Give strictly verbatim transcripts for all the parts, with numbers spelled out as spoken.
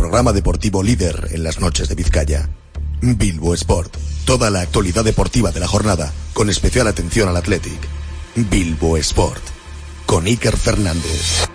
programa deportivo líder en las noches de Vizcaya. Bilbo Sport. Toda la actualidad deportiva de la jornada, con especial atención al Athletic. Bilbo Sport. Con Iker Fernández.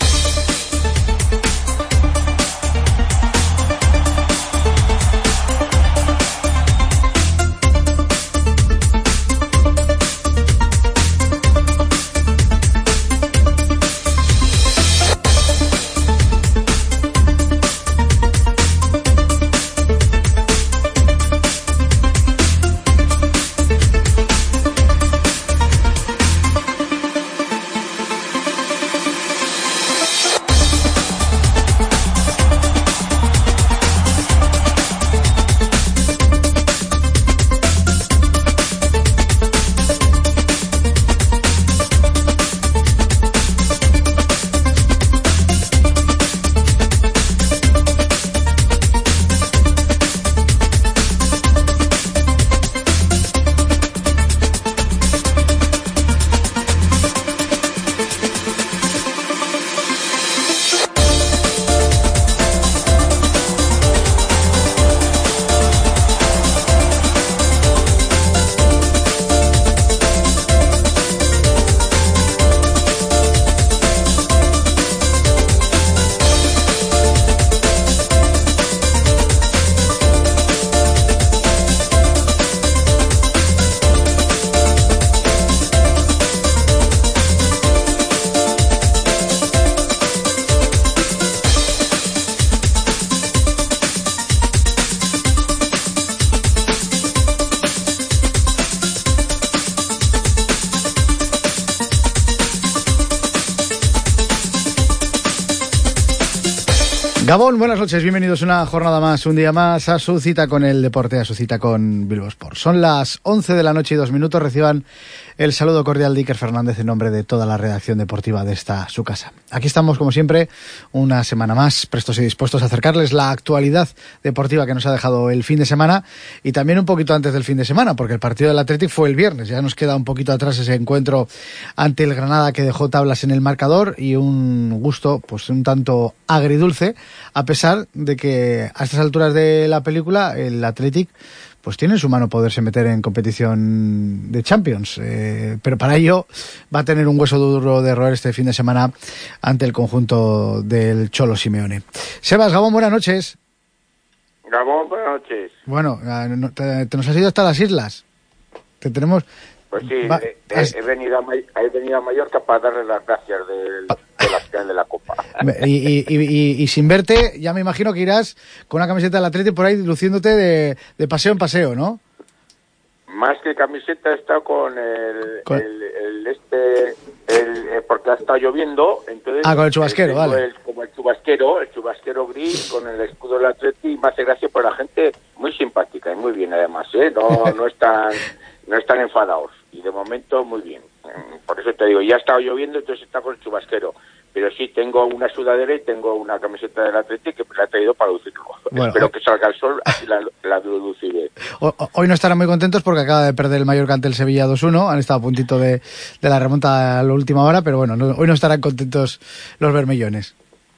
Gabón, buenas noches, bienvenidos una jornada más, un día más a su cita con el deporte, a su cita con Bilbo Sport. Son las once de la noche y dos minutos, reciban el saludo cordial de Iker Fernández en nombre de toda la redacción deportiva de esta su casa. Aquí estamos, como siempre, una semana más, prestos y dispuestos a acercarles la actualidad deportiva que nos ha dejado el fin de semana y también un poquito antes del fin de semana, porque el partido del Athletic fue el viernes, ya nos queda un poquito atrás ese encuentro ante el Granada que dejó tablas en el marcador y un gusto, pues un tanto agridulce, a pesar de que a estas alturas de la película el Athletic pues tiene en su mano poderse meter en competición de Champions, eh, pero para ello va a tener un hueso duro de roer este fin de semana ante el conjunto del Cholo Simeone. Sebas, Gabón, buenas noches. Gabón, buenas noches. Bueno, te, te nos has ido hasta las islas. Te tenemos... Pues sí, Va, he, he, venido a, he venido a Mallorca para darle las gracias del, de la final de la Copa. Y, y, y, y sin verte, ya me imagino que irás con una camiseta del Athletic por ahí luciéndote de, de paseo en paseo, ¿no? Más que camiseta he estado con el, ¿Con? el, el este, el, eh, porque ha estado lloviendo, entonces... Ah, con el chubasquero, vale. El, como el chubasquero, el chubasquero gris con el escudo del Athletic, y me hace gracia por la gente muy simpática y muy bien además, ¿eh? No, no están, no están enfadados. Y de momento muy bien. Por eso te digo, ya ha estado lloviendo, entonces está con el chubasquero. Pero sí, tengo una sudadera y tengo una camiseta del Athletic que me la he traído para lucirlo. Bueno, espero hoy... que salga el sol, así la, la luciré. Hoy no estarán muy contentos porque acaba de perder el Mallorca ante el Sevilla dos uno. Han estado a puntito de, de la remonta a la última hora, pero bueno, no, hoy no estarán contentos los bermellones.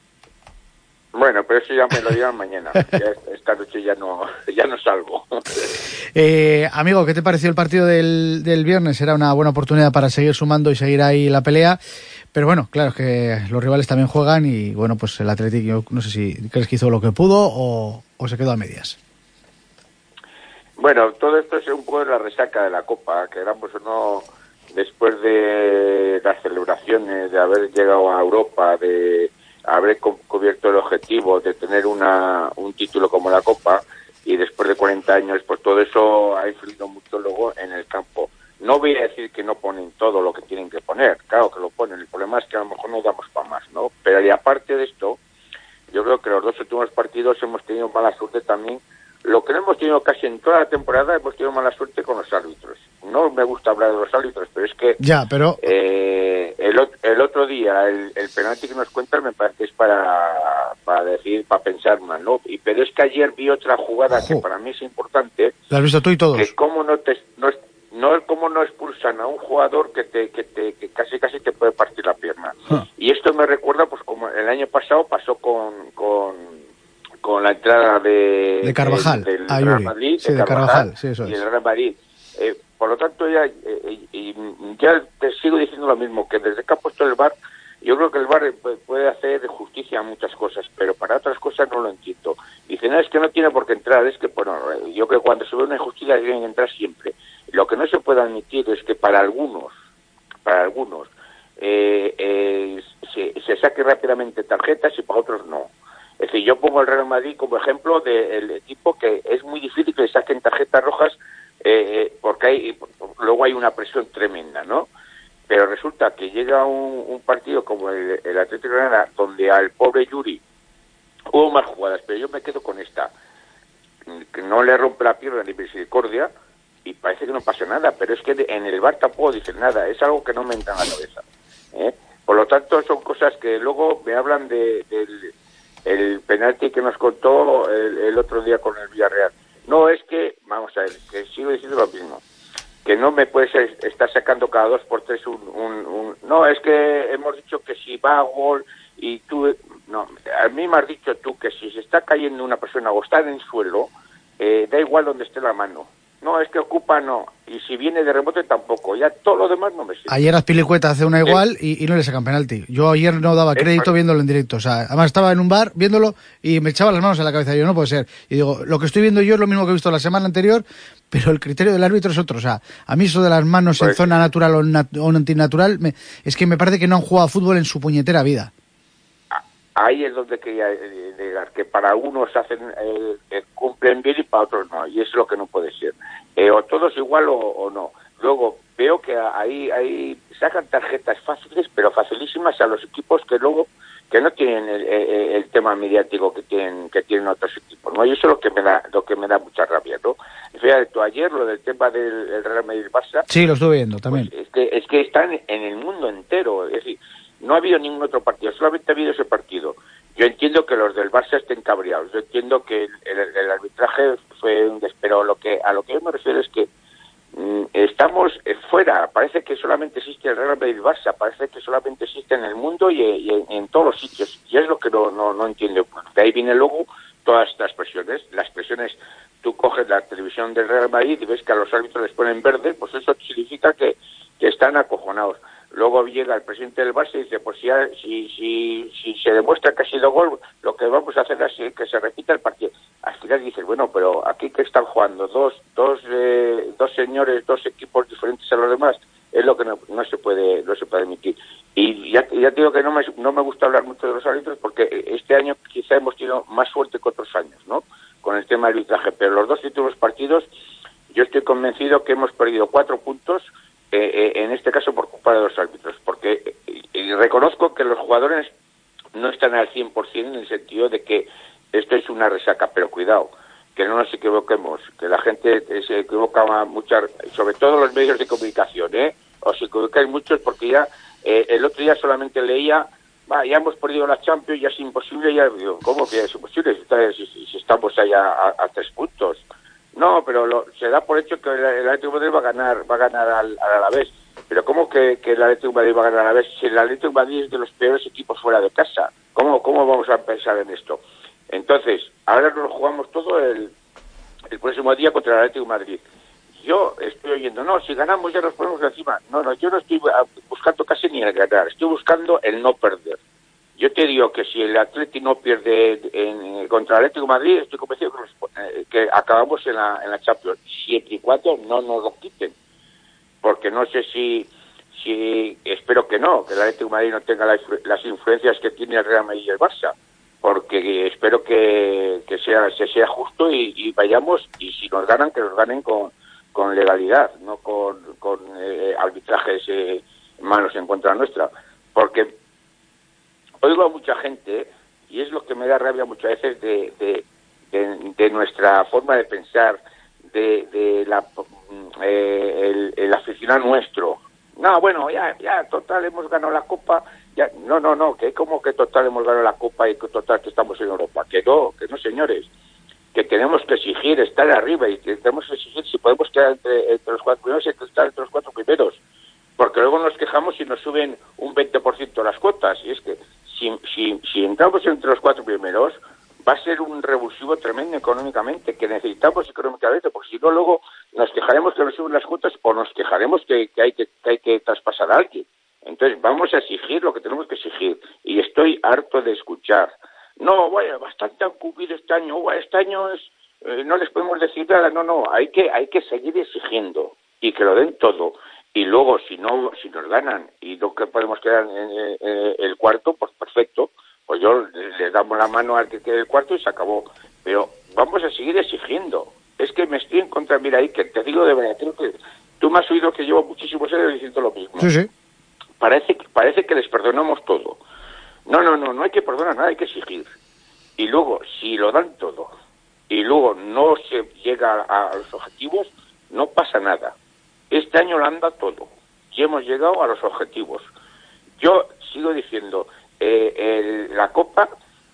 Bueno, pero eso ya me lo dirán mañana. Ya esta noche ya no, ya no salgo. Eh, amigo, ¿qué te pareció el partido del, del viernes? Era una buena oportunidad para seguir sumando y seguir ahí la pelea. Pero bueno, claro, es que los rivales también juegan y bueno, pues el Athletic, yo no sé si crees que hizo lo que pudo o, o se quedó a medias. Bueno, todo esto es un poco de la resaca de la Copa, que éramos o no, después de las celebraciones, de haber llegado a Europa, de haber cubierto el objetivo de tener una un título como la Copa, y después de cuarenta años, pues todo eso ha influido mucho luego en el campo. No voy a decir que no ponen todo lo que tienen que poner, claro que lo ponen, el problema es que a lo mejor no damos para más, ¿no? Pero y aparte de esto, yo creo que los dos últimos partidos hemos tenido mala suerte también. Lo que no hemos tenido casi en toda la temporada, hemos tenido mala suerte con los árbitros. No me gusta hablar de los árbitros, pero es que ya, pero eh, el, el otro día, el, el penalti que nos cuentan me parece que es para, para decir, para pensar más, ¿no? Y, pero es que ayer vi otra jugada Ojo. que para mí es importante. ¿La has visto tú y todos? Que cómo no te... No, no es como no expulsan a un jugador que te que te que casi casi te puede partir la pierna. Huh. Y esto me recuerda, pues como el año pasado pasó con... con con la entrada de, de Carvajal, del, del a Real Yuri. Madrid, sí, de de Carvajal, Carvajal, sí, eso y es. el Real Madrid. Eh, por lo tanto, ya, eh, y ya te sigo diciendo lo mismo, que desde que ha puesto el V A R, yo creo que el V A R puede hacer justicia a muchas cosas, pero para otras cosas no lo entiendo. Dicen, no, es que no tiene por qué entrar, es que, bueno, yo creo que cuando se ve una injusticia tienen que entrar siempre. Lo que no se puede admitir es que para algunos, para algunos, eh, eh, se, se saque rápidamente tarjetas y para otros no. Es decir, yo pongo el Real Madrid como ejemplo del de equipo que es muy difícil que le saquen tarjetas rojas eh, porque hay luego hay una presión tremenda, ¿no? Pero resulta que llega un, un partido como el, el Atlético de Granada, donde al pobre Yuri hubo más jugadas, pero yo me quedo con esta, que no le rompe la pierna ni misericordia, y parece que no pasa nada, pero es que en el V A R tampoco dicen nada, es algo que no me entra en la cabeza, ¿eh? Por lo tanto, son cosas que luego me hablan de, del el penalti que nos contó el, el otro día con el Villarreal. No, es que, vamos a ver, que sigo diciendo lo mismo, que no me puedes estar sacando cada dos por tres un, un, un... No, es que hemos dicho que si va a gol y tú... No, a mí me has dicho tú que si se está cayendo una persona o está en el suelo, eh, da igual donde esté la mano. No, es que ocupa no. Y si viene de rebote tampoco. Ya todo lo demás no me sirve. Ayer Azpilicueta hace una igual y, y no le sacan penalti. Yo ayer no daba crédito es viéndolo en directo. O sea, además estaba en un bar viéndolo y me echaba las manos en la cabeza. Yo, no puede ser. Y digo, lo que estoy viendo yo es lo mismo que he visto la semana anterior, pero el criterio del árbitro es otro. O sea, a mí eso de las manos pues, en zona natural o, nat o antinatural, me, es que me parece que no han jugado a fútbol en su puñetera vida. Ahí es donde quería llegar, que para unos hacen eh, eh, cumplen bien y para otros no, y es lo que no puede ser. Eh, o todos igual o, o no. Luego veo que ahí, ahí sacan tarjetas fáciles, pero facilísimas a los equipos que luego que no tienen el, el, el tema mediático que tienen que tienen otros equipos, ¿no? Y eso es lo que me da lo que me da mucha rabia, ¿no? Fíjate tú ayer lo del tema del el Real Madrid-Barça. Sí, lo estuve viendo también. Pues es que es que están en el mundo entero, es decir, no ha habido ningún otro partido, solamente ha habido ese partido. Yo entiendo que los del Barça estén cabreados, yo entiendo que el, el, el arbitraje fue un pero lo que a lo que yo me refiero es que mmm, estamos fuera, parece que solamente existe el Real Madrid Barça, parece que solamente existe en el mundo y, y en, en todos los sitios, y es lo que no, no, no entiendo. De ahí viene luego todas estas presiones, las presiones, tú coges la televisión del Real Madrid y ves que a los árbitros les ponen verde, pues eso significa que, que están acojonados. Luego llega el presidente del Barça y dice, pues si, si, si, si se demuestra que ha sido gol, lo que vamos a hacer es que se repita el partido. Al final dices, bueno, pero aquí que están jugando dos dos eh, dos señores, dos equipos diferentes a los demás, es lo que no, no se puede no se puede admitir. Y ya, ya te digo que no me, no me gusta hablar mucho de los árbitros porque este año quizá hemos tenido más suerte que otros años, ¿no? Con el tema del arbitraje, pero los dos últimos partidos yo estoy convencido que hemos perdido cuatro puntos. Eh, eh, en este caso por culpa de los árbitros, porque eh, reconozco que los jugadores no están al cien por ciento en el sentido de que esto es una resaca, pero cuidado, que no nos equivoquemos, que la gente eh, se equivoca mucho, sobre todo los medios de comunicación, ¿eh? Os equivocáis muchos porque ya eh, el otro día solamente leía, va, ya hemos perdido la Champions, ya es imposible, ya digo, ¿cómo que ya es imposible? Si, si, si estamos allá a, a tres puntos. No, pero lo, se da por hecho que el, el Atlético de Madrid va a ganar, va a ganar al, al Alavés. Pero ¿cómo que, que el Atlético de Madrid va a ganar al Alavés si el Atlético de Madrid es de los peores equipos fuera de casa? ¿Cómo, cómo vamos a pensar en esto? Entonces, ahora nos jugamos todo el, el próximo día contra el Atlético de Madrid. Yo estoy oyendo, no, si ganamos ya nos ponemos encima. No, no, yo no estoy buscando casi ni el ganar, estoy buscando el no perder. Yo te digo que si el Atlético no pierde en, contra el Atlético de Madrid, estoy convencido que, nos, eh, que acabamos en la, en la Champions, siempre y cuando no nos lo quiten. Porque no sé si, si espero que no, que el Atlético de Madrid no tenga la, las influencias que tiene el Real Madrid y el Barça. Porque espero que, que sea, se sea justo y, y vayamos, y si nos ganan, que nos ganen con, con legalidad, no con, con eh, arbitrajes eh, malos en contra nuestra. Porque oigo a mucha gente, y es lo que me da rabia muchas veces de, de, de, de nuestra forma de pensar, de, de la, eh, el, el aficionado nuestro. No, bueno, ya, ya, total, hemos ganado la Copa. Ya, no, no, no, que como que total hemos ganado la Copa y que total que estamos en Europa. Que no, que no, señores. Que tenemos que exigir estar arriba y que tenemos que exigir si podemos quedar entre, entre los cuatro primeros, hay que estar entre los cuatro primeros. Porque luego nos quejamos si nos suben un veinte por ciento las cuotas. Y es que si, si, si entramos entre los cuatro primeros, va a ser un revulsivo tremendo económicamente, que necesitamos económicamente, porque si no luego nos quejaremos que nos suben las cuotas o nos quejaremos que, que, hay que, que hay que traspasar a alguien. Entonces vamos a exigir lo que tenemos que exigir, y estoy harto de escuchar, no, bueno, bastante han cumplido este año, bueno, este año es, eh, no les podemos decir nada, no, no, hay que, hay que seguir exigiendo, y que lo den todo, y luego si no, si nos ganan, y no que podemos quedar en, en, en el cuarto, pues perfecto, pues yo le damos la mano al que quede el cuarto y se acabó, pero vamos a seguir exigiendo. Es que me estoy en contra, mira ahí, que te digo de verdad, creo que tú me has oído que llevo muchísimos años diciendo lo mismo. Sí, sí. Parece, parece que les perdonamos todo. No, no, no, no hay que perdonar nada, hay que exigir. Y luego, si lo dan todo, y luego no se llega a, a los objetivos, no pasa nada. Este año lo anda todo, y hemos llegado a los objetivos. Yo sigo diciendo, eh, el, la Copa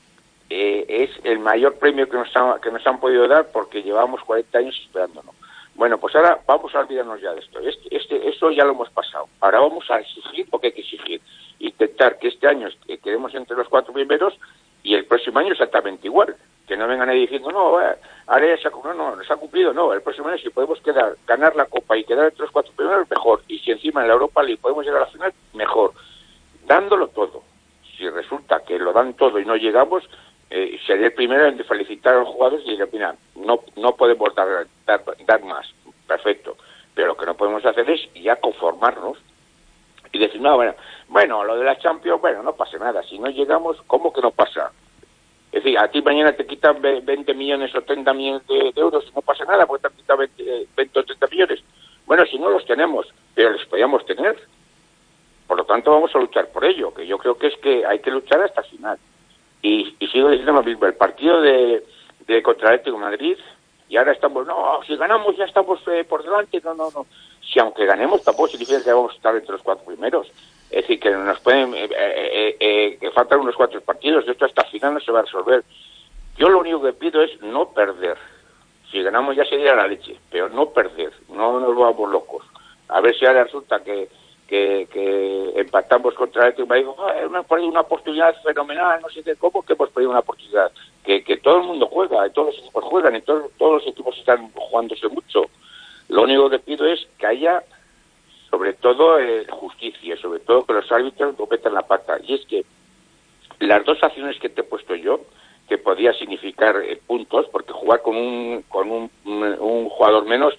eh, es el mayor premio que nos, ha, que nos han podido dar porque llevamos cuarenta años esperándolo. Bueno, pues ahora vamos a olvidarnos ya de esto. Este, este, eso ya lo hemos pasado. Ahora vamos a exigir lo que hay que exigir. Intentar que este año quedemos entre los cuatro primeros y el próximo año exactamente igual. Que no vengan ahí diciendo, no, eh, ahora ya se ha, no, no, nos ha cumplido. No, el próximo año si podemos quedar, ganar la Copa y quedar entre los cuatro primeros, mejor. Y si encima en la Europa League podemos llegar a la final, mejor. Dándolo todo. Si resulta que lo dan todo y no llegamos, eh, seré el primero en felicitar a los jugadores y decir, mira, no, no podemos dar, dar, dar más. Perfecto. Pero lo que no podemos hacer es ya conformarnos y decir, no, bueno, bueno, lo de la Champions, bueno, no pasa nada. Si no llegamos, ¿cómo que no pasa? Es decir, a ti mañana te quitan veinte millones o treinta millones de, de euros y no pasa nada porque te han quitado veinte, veinte o treinta millones. Bueno, si no los tenemos, pero los podíamos tener. Por lo tanto, vamos a luchar por ello, que yo creo que es que hay que luchar hasta el final. Y, y sigo diciendo lo mismo, el partido de, de contra el Atlético de Madrid, y ahora estamos, no, si ganamos ya estamos eh, por delante, no, no, no. Si aunque ganemos tampoco significa que vamos a estar entre los cuatro primeros. Es decir, que nos pueden, eh, eh, eh, que faltan unos cuatro partidos, esto hasta el final no se va a resolver. Yo lo único que pido es no perder. Si ganamos ya sería la leche, pero no perder, no nos vamos locos. A ver si ahora resulta que Que, que empatamos contra el Atlético y digo, oh, hemos perdido una oportunidad fenomenal, no sé qué, ¿cómo que hemos perdido una oportunidad? Que, que todo el mundo juega, y todos los equipos juegan, y todos, todos los equipos están jugándose mucho. Lo único que pido es que haya, sobre todo, eh, justicia, sobre todo que los árbitros no metan la pata. Y es que las dos acciones que te he puesto yo, que podía significar eh, puntos, porque jugar con un, con un, un, un jugador menos,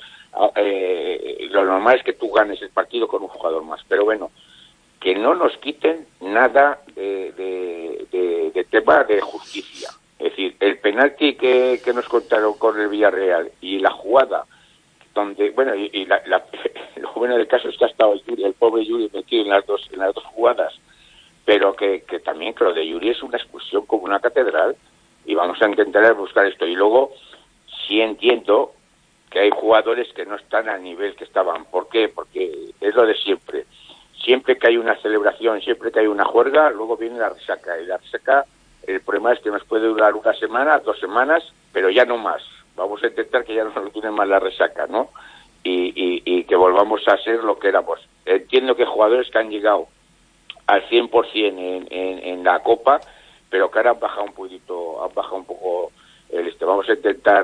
Eh, lo normal es que tú ganes el partido con un jugador más, pero bueno, que no nos quiten nada de, de, de, de tema de justicia. Es decir, el penalti que, que nos contaron con el Villarreal y la jugada donde, bueno, y, y la, la, lo bueno del caso es que ha estado el, Yuri, el pobre Yuri metido en las dos, en las dos jugadas, pero que, que también que lo de Yuri es una expulsión como una catedral, y vamos a intentar buscar esto. Y luego sí entiendo que hay jugadores que no están al nivel que estaban. ¿Por qué? Porque es lo de siempre. Siempre que hay una celebración, siempre que hay una juerga, luego viene la resaca. Y la resaca, el problema es que nos puede durar una semana, dos semanas, pero ya no más. Vamos a intentar que ya no nos dure más la resaca, ¿no? Y, y, y que volvamos a ser lo que éramos. Entiendo que jugadores que han llegado al cien por ciento en, en, en la Copa, pero que ahora han bajado un poquito, han bajado un poco el este. Vamos a intentar...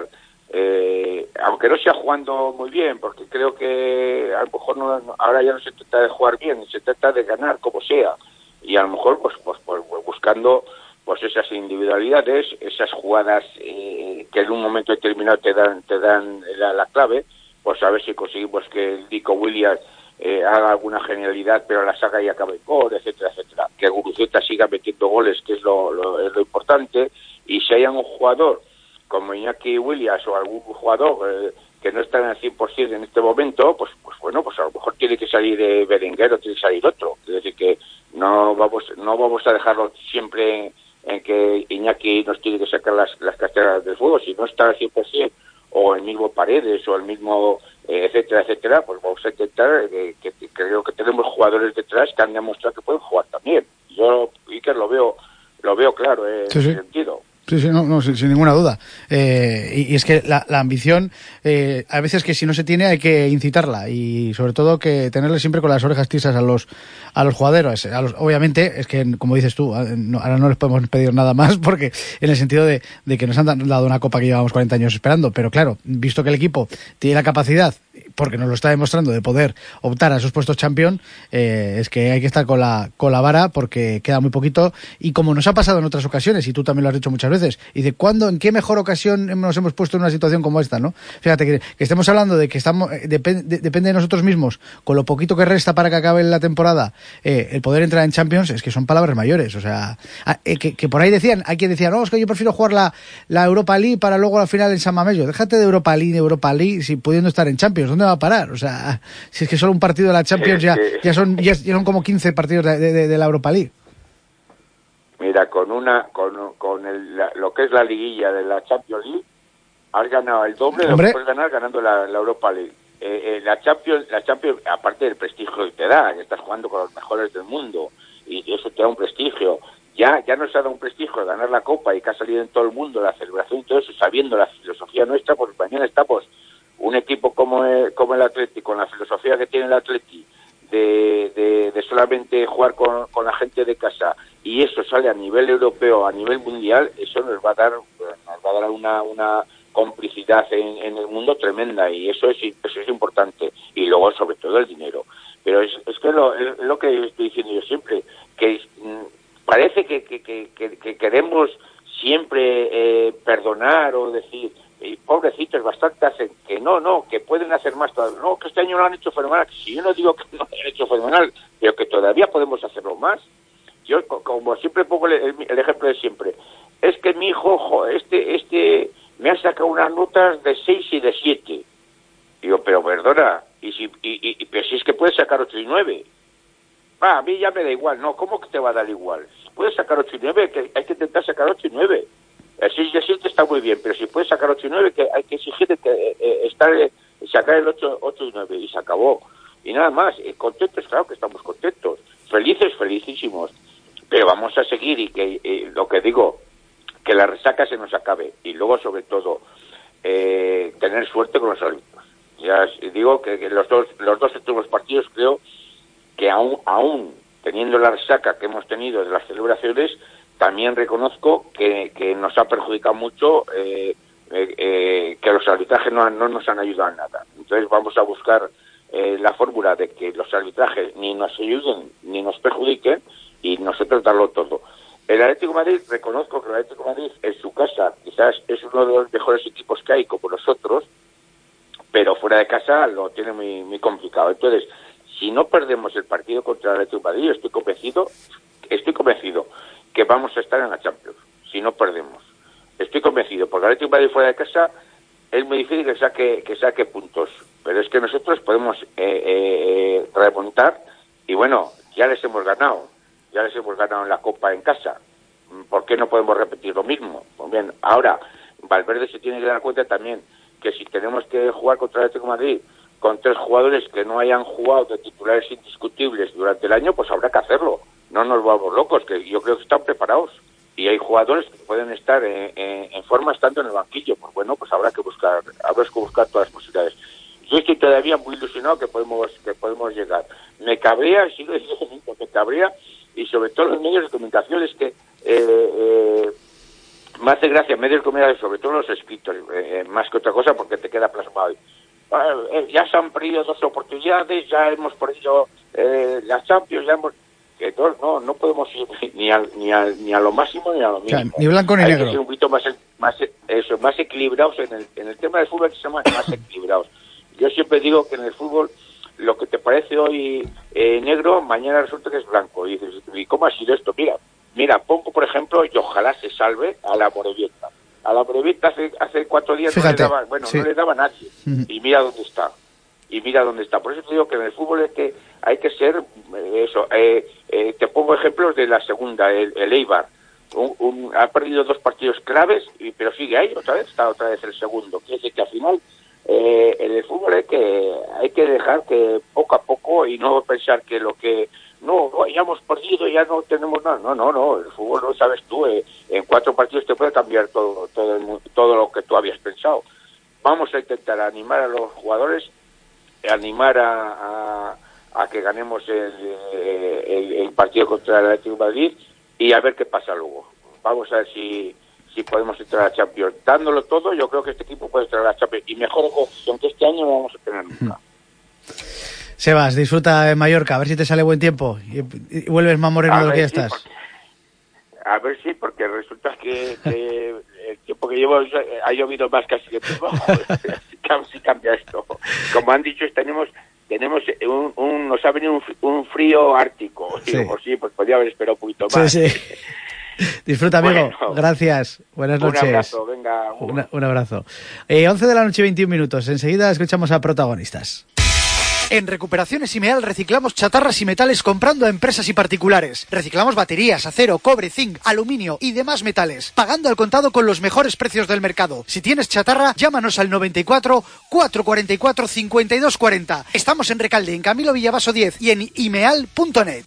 Eh, aunque no sea jugando muy bien, porque creo que a lo mejor no, ahora ya no se trata de jugar bien, se trata de ganar como sea, y a lo mejor pues, pues, pues buscando pues esas individualidades, esas jugadas eh, que en un momento determinado te dan te dan la, la clave, pues a ver si conseguimos que el Nico Williams eh, haga alguna genialidad, pero la saga y acabe en gol, etcétera, etcétera, que Guruceta siga metiendo goles, que es lo, lo, es lo importante, y si hay un jugador como Iñaki Williams o algún jugador eh, que no están al cien por ciento en este momento, pues pues bueno, pues a lo mejor tiene que salir de Berenguer o tiene que salir otro. Es decir, que no vamos no vamos a dejarlo siempre en que Iñaki nos tiene que sacar las, las castañas del fuego. Si no está al cien por ciento, o el mismo Paredes, o el mismo, eh, etcétera, etcétera, pues vamos a intentar, eh, que, que creo que tenemos jugadores detrás que han demostrado que pueden jugar también. Yo, Iker, lo veo, lo veo claro eh, sí, en sí. ese sentido. Sí, sí, no, no sin, sin ninguna duda. Eh, y, y es que la, la ambición, eh, a veces que si no se tiene hay que incitarla y sobre todo que tenerle siempre con las orejas tiesas a los a los jugadores. A los, obviamente, es que como dices tú, no, ahora no les podemos pedir nada más porque en el sentido de, de que nos han dado una copa que llevamos cuarenta años esperando, pero claro, visto que el equipo tiene la capacidad, porque nos lo está demostrando, de poder optar a esos puestos champion, eh, es que hay que estar con la, con la vara porque queda muy poquito y como nos ha pasado en otras ocasiones, y tú también lo has dicho muchas veces, y de cuándo, en qué mejor ocasión nos hemos puesto en una situación como esta, ¿no? Fíjate que, que estemos hablando de que estamos eh, depende, de, depende de nosotros mismos, con lo poquito que resta para que acabe la temporada, eh, el poder entrar en Champions, es que son palabras mayores, o sea, eh, que, que por ahí decían, hay quien decía, no, es que yo prefiero jugar la, la Europa League para luego al final en San Mamés. Déjate de Europa League, Europa League, si pudiendo estar en Champions, ¿dónde va a parar? O sea, si es que solo un partido de la Champions ya, ya son ya, ya son como quince partidos de, de, de la Europa League. Mira, con una con, con el, la, lo que es la liguilla de la Champions League, has ganado el doble de lo que puedes ganar ganando la, la Europa League. Eh, eh, la Champions, la Champions, aparte del prestigio que te da, que estás jugando con los mejores del mundo y eso te da un prestigio. Ya ya nos ha dado un prestigio ganar la Copa y que ha salido en todo el mundo la celebración y todo eso, sabiendo la filosofía nuestra, pues mañana estamos un equipo como el, como el Atleti, con la filosofía que tiene el Atleti, de, de, de solamente jugar con, con la gente de casa, y eso sale a nivel europeo, a nivel mundial, eso nos va a dar, nos va a dar una, una complicidad en, en el mundo tremenda, y eso es, eso es importante. Y luego, sobre todo, el dinero. Pero es, es que lo, es lo que estoy diciendo yo siempre, que mm, parece que, que, que, que, que queremos siempre eh, perdonar o decir, y pobrecitos, bastante hacen, que no, no, que pueden hacer más todavía. No, que este año lo han hecho fenomenal. Si yo no digo que no lo han hecho fenomenal, pero que todavía podemos hacerlo más. Yo, como siempre pongo el, el ejemplo de siempre, es que mi hijo, este, este, me ha sacado unas notas de seis y de siete. Digo, pero perdona, y si, y, y, pero si es que puedes sacar ocho y nueve. Va, a mí ya me da igual. No, ¿cómo que te va a dar igual? Si puedes sacar ocho y nueve, que hay que intentar sacar ocho y nueve. El seis y el siete está muy bien, pero si puedes sacar ocho y nueve, que hay que exigir que eh, estar, eh, sacar el ocho, ocho y nueve, y se acabó. Y nada más, eh, contentos, claro que estamos contentos, felices, felicísimos, pero vamos a seguir y que eh, lo que digo, que la resaca se nos acabe, y luego sobre todo, eh, tener suerte con los árbitros. Ya digo que, que los dos los dos últimos partidos creo que aún, aún teniendo la resaca que hemos tenido de las celebraciones, también reconozco que, que nos ha perjudicado mucho, eh, eh, eh, que los arbitrajes no, no nos han ayudado en nada. Entonces vamos a buscar eh, la fórmula de que los arbitrajes ni nos ayuden ni nos perjudiquen y nosotros darlo todo. El Atlético de Madrid, reconozco que el Atlético de Madrid en su casa quizás es uno de los mejores equipos que hay como nosotros, pero fuera de casa lo tiene muy, muy complicado. Entonces, si no perdemos el partido contra el Atlético de Madrid, estoy convencido, estoy convencido que vamos a estar en la Champions, si no perdemos. Estoy convencido, porque el Atlético de Madrid fuera de casa es muy difícil que saque, que saque puntos, pero es que nosotros podemos eh, eh, remontar, y bueno, ya les hemos ganado, ya les hemos ganado en la Copa en casa. ¿Por qué no podemos repetir lo mismo? Pues bien, ahora, Valverde se tiene que dar cuenta también que si tenemos que jugar contra el Atlético de Madrid con tres jugadores que no hayan jugado de titulares indiscutibles durante el año, pues habrá que hacerlo. No nos volvamos locos, que yo creo que están preparados. Y hay jugadores que pueden estar en, en, en forma estando en el banquillo. Pues bueno, pues habrá que buscar, habrá que buscar todas las posibilidades. Yo estoy todavía muy ilusionado que podemos, que podemos llegar. Me cabrea, sigo diciendo, me cabrea, y sobre todo los medios de comunicación es que eh, eh, me hace gracia medios de comunicación, sobre todo los escritos, eh, más que otra cosa, porque te queda plasmado. Eh, ya se han perdido dos oportunidades, ya hemos perdido eh, la Champions, ya hemos... que no, no, no podemos ir ni al, ni al, ni a lo máximo ni a lo mínimo. O sea, ni blanco ni Hay negro. Que ser un poquito más, más, eso, más equilibrados en el, en el tema del fútbol, que se llama más equilibrados. Yo siempre digo que en el fútbol lo que te parece hoy eh, negro, mañana resulta que es blanco. Y dices, ¿y cómo ha sido esto? Mira, mira, pongo por ejemplo, y ojalá se salve, a la Morevieta. A la Morevieta hace, hace cuatro días Fíjate, no le daba, bueno, sí. no le daba a nadie. Uh-huh. Y mira dónde está. Y mira dónde está. Por eso te digo que en el fútbol es que hay que ser eh, eso. Eh, eh, te pongo ejemplos de la segunda, el, el Eibar. Un, un, ha perdido dos partidos claves, y, pero sigue ahí otra vez, está otra vez el segundo. Quiere decir que al final eh, en el fútbol hay que hay que dejar que poco a poco, y no pensar que lo que no, no ya hemos perdido, ya no tenemos nada. No, no, no. El fútbol, no sabes tú, eh, eh, en cuatro partidos te puede cambiar todo, todo, el, todo lo que tú habías pensado. Vamos a intentar animar a los jugadores, animar a, a, a que ganemos el, el, el partido contra el Atlético de Madrid y a ver qué pasa luego. Vamos a ver si, si podemos entrar a la Champions. Dándolo todo, yo creo que este equipo puede entrar a la Champions. Y mejor posición que este año no vamos a tener nunca. Sebas, disfruta en Mallorca, a ver si te sale buen tiempo y, y vuelves más moreno de lo que ya sí, estás. Porque, a ver si, porque resulta que, que el tiempo que llevo ha llovido más casi que todo. Si cambia esto. Como han dicho, tenemos tenemos un, un nos ha venido un, un frío ártico. Sí. Digo, sí, pues podría haber esperado un poquito más. Sí, sí. Disfruta, amigo. Bueno, gracias. Buenas noches. Un abrazo, venga. Un, Una, un abrazo. Eh, once de la noche, veintiún minutos. Enseguida escuchamos a protagonistas. En Recuperaciones Imeal reciclamos chatarras y metales comprando a empresas y particulares. Reciclamos baterías, acero, cobre, zinc, aluminio y demás metales, pagando al contado con los mejores precios del mercado. Si tienes chatarra, llámanos al noventa y cuatro, cuatrocientos cuarenta y cuatro, cincuenta y dos cuarenta. Estamos en Recalde, en Camilo Villavaso diez y en imeal punto net.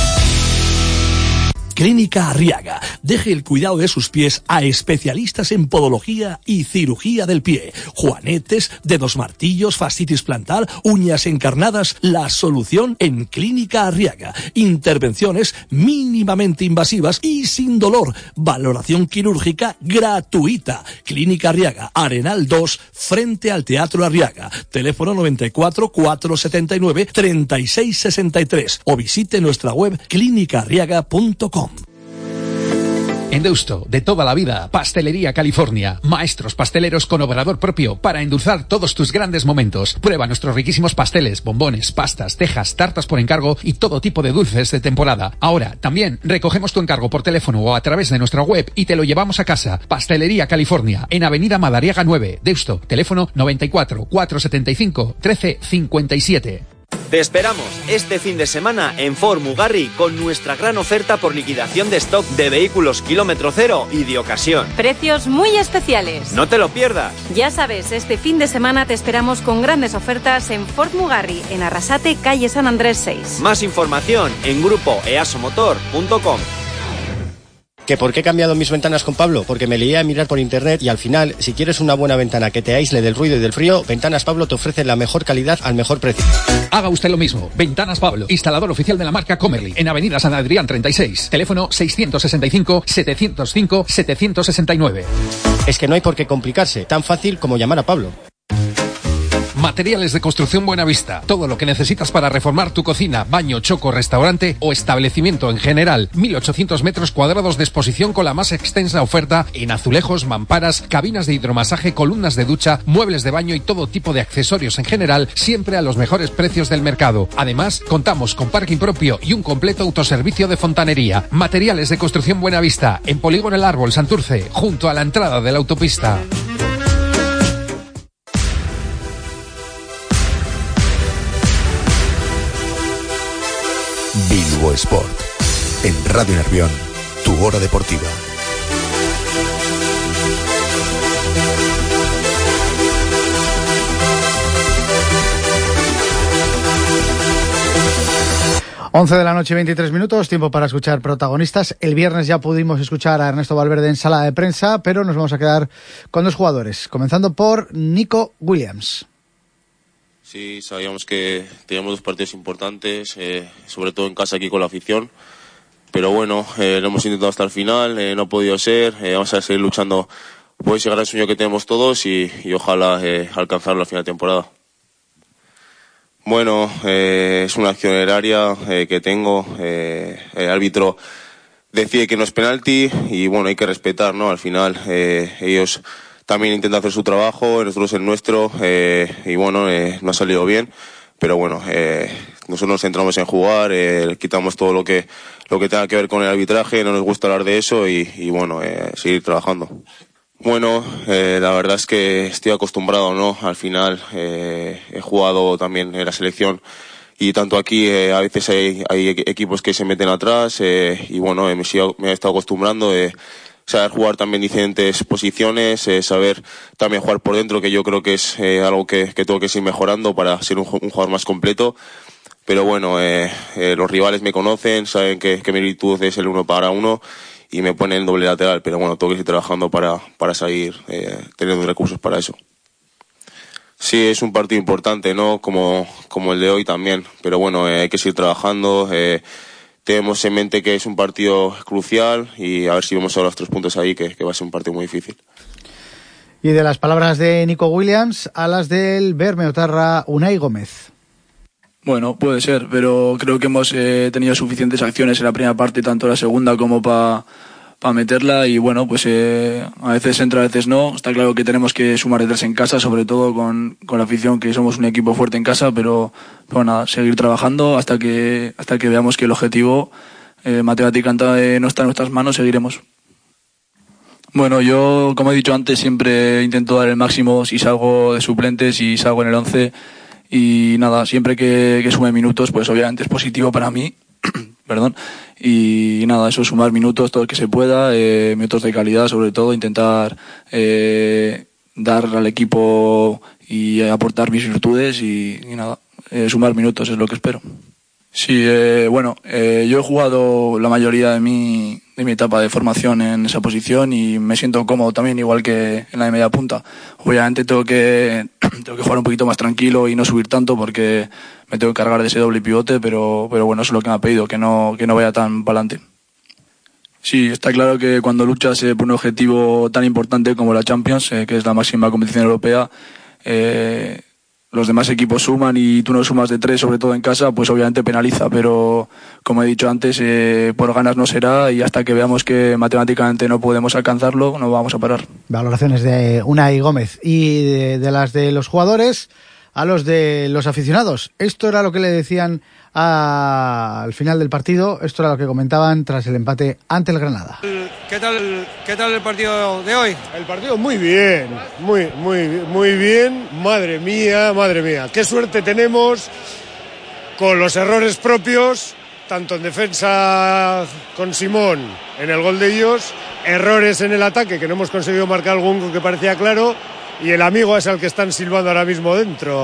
Clínica Arriaga. Deje el cuidado de sus pies a especialistas en podología y cirugía del pie. Juanetes, dedos martillos, fascitis plantar, uñas encarnadas. La solución en Clínica Arriaga. Intervenciones mínimamente invasivas y sin dolor. Valoración quirúrgica gratuita. Clínica Arriaga, Arenal dos, frente al Teatro Arriaga. Teléfono noventa y cuatro, cuatrocientos setenta y nueve, treinta y seis sesenta y tres o visite nuestra web clínica arriaga punto com. En Deusto, de toda la vida, Pastelería California. Maestros pasteleros con obrador propio para endulzar todos tus grandes momentos. Prueba nuestros riquísimos pasteles, bombones, pastas, tejas, tartas por encargo y todo tipo de dulces de temporada. Ahora, también recogemos tu encargo por teléfono o a través de nuestra web y te lo llevamos a casa. Pastelería California, en Avenida Madariaga nueve, Deusto. Teléfono noventa y cuatro, cuatrocientos setenta y cinco, trece cincuenta y siete. Te esperamos este fin de semana en Ford Mugarri con nuestra gran oferta por liquidación de stock de vehículos kilómetro cero y de ocasión. Precios muy especiales. No te lo pierdas. Ya sabes, este fin de semana te esperamos con grandes ofertas en Ford Mugarri, en Arrasate, calle San Andrés seis. Más información en grupo easomotor punto com. ¿Que por qué he cambiado mis ventanas con Pablo? Porque me lié a mirar por internet y al final, si quieres una buena ventana que te aísle del ruido y del frío, Ventanas Pablo te ofrece la mejor calidad al mejor precio. Haga usted lo mismo. Ventanas Pablo, instalador oficial de la marca Comerly, en Avenida San Adrián treinta y seis. Teléfono seiscientos sesenta y cinco, setecientos cinco, setecientos sesenta y nueve. Es que no hay por qué complicarse, tan fácil como llamar a Pablo. Materiales de Construcción Buenavista. Todo lo que necesitas para reformar tu cocina, baño, choco, restaurante o establecimiento en general. mil ochocientos metros cuadrados de exposición con la más extensa oferta en azulejos, mamparas, cabinas de hidromasaje, columnas de ducha, muebles de baño y todo tipo de accesorios en general, siempre a los mejores precios del mercado. Además, contamos con parking propio y un completo autoservicio de fontanería. Materiales de Construcción Buenavista, en Polígono El Árbol, Santurce, junto a la entrada de la autopista. Bilbo Sport. En Radio Nervión, tu hora deportiva. once de la noche, veintitrés minutos, tiempo para escuchar protagonistas. El viernes ya pudimos escuchar a Ernesto Valverde en sala de prensa, pero nos vamos a quedar con dos jugadores, comenzando por Nico Williams. Sí, sabíamos que teníamos dos partidos importantes, eh, sobre todo en casa aquí con la afición, pero bueno, eh, lo hemos intentado hasta el final, eh, no ha podido ser, eh, vamos a seguir luchando por llegar al sueño que tenemos todos y, y ojalá eh, alcanzarlo al final de temporada. Bueno, eh, es una acción horaria eh, que tengo, eh, el árbitro decide que no es penalti y bueno, hay que respetar, ¿no? Al final eh, ellos también intentan hacer su trabajo, nosotros el nuestro, eh, y bueno, eh, no ha salido bien, pero bueno, eh, nosotros nos centramos en jugar, eh, quitamos todo lo que lo que tenga que ver con el arbitraje, no nos gusta hablar de eso y, y bueno, eh, seguir trabajando. Bueno, eh, la verdad es que estoy acostumbrado, ¿no? Al final eh, he jugado también en la selección y tanto aquí eh, a veces hay, hay equipos que se meten atrás eh, y bueno, eh, me, sigo, me he estado acostumbrando eh, saber jugar también diferentes posiciones, eh, saber también jugar por dentro, que yo creo que es eh, algo que, que tengo que seguir mejorando para ser un, un jugador más completo. Pero bueno, eh, eh, los rivales me conocen, saben que, que mi virtud es el uno para uno y me ponen doble lateral, pero bueno, tengo que seguir trabajando para, para seguir eh, teniendo recursos para eso. Sí, es un partido importante, ¿no? Como, como el de hoy también, pero bueno, eh, hay que seguir trabajando. Eh, tenemos en mente que es un partido crucial y a ver si vemos ahora los tres puntos ahí, que, que va a ser un partido muy difícil. Y de las palabras de Nico Williams a las del Bermeotarra Unai Gómez. Bueno, puede ser, pero creo que hemos eh, tenido suficientes acciones en la primera parte, tanto en la segunda como para pa meterla, y bueno, pues eh, a veces entra, a veces no. Está claro que tenemos que sumar de tres en casa, sobre todo con, con la afición, que somos un equipo fuerte en casa, pero, pero nada, seguir trabajando hasta que hasta que veamos que el objetivo eh, matemáticamente no está en nuestras manos, seguiremos. Bueno, yo, como he dicho antes, siempre intento dar el máximo si salgo de suplentes, si salgo en el once, y nada, siempre que, que sume minutos, pues obviamente es positivo para mí. Perdón, y nada, eso, sumar minutos todo el que se pueda, eh, minutos de calidad, sobre todo intentar eh, dar al equipo y aportar mis virtudes y, y nada, eh, sumar minutos es lo que espero. Sí, eh, bueno, eh, yo he jugado la mayoría de mi, de mi etapa de formación en esa posición y me siento cómodo también, igual que en la de media punta. Obviamente tengo que, tengo que jugar un poquito más tranquilo y no subir tanto porque me tengo que cargar de ese doble pivote, pero, pero bueno, eso es lo que me ha pedido, que no, que no vaya tan para adelante. Sí, está claro que cuando luchas eh, por un objetivo tan importante como la Champions, eh, que es la máxima competición europea, eh, los demás equipos suman y tú no sumas de tres, sobre todo en casa, pues obviamente penaliza, pero como he dicho antes, eh, por ganas no será, y hasta que veamos que matemáticamente no podemos alcanzarlo, no vamos a parar. Valoraciones de Unai Gómez. Y de, de las de los jugadores a los de los aficionados. Esto era lo que le decían a, al final del partido, esto era lo que comentaban tras el empate ante el Granada. ¿Qué tal, qué tal el partido de hoy? El partido muy bien, muy, muy, muy bien. Madre mía, madre mía, qué suerte tenemos con los errores propios, tanto en defensa con Simón en el gol de ellos, errores en el ataque, que no hemos conseguido marcar algún gol que parecía claro, y el amigo es el que están silbando ahora mismo dentro.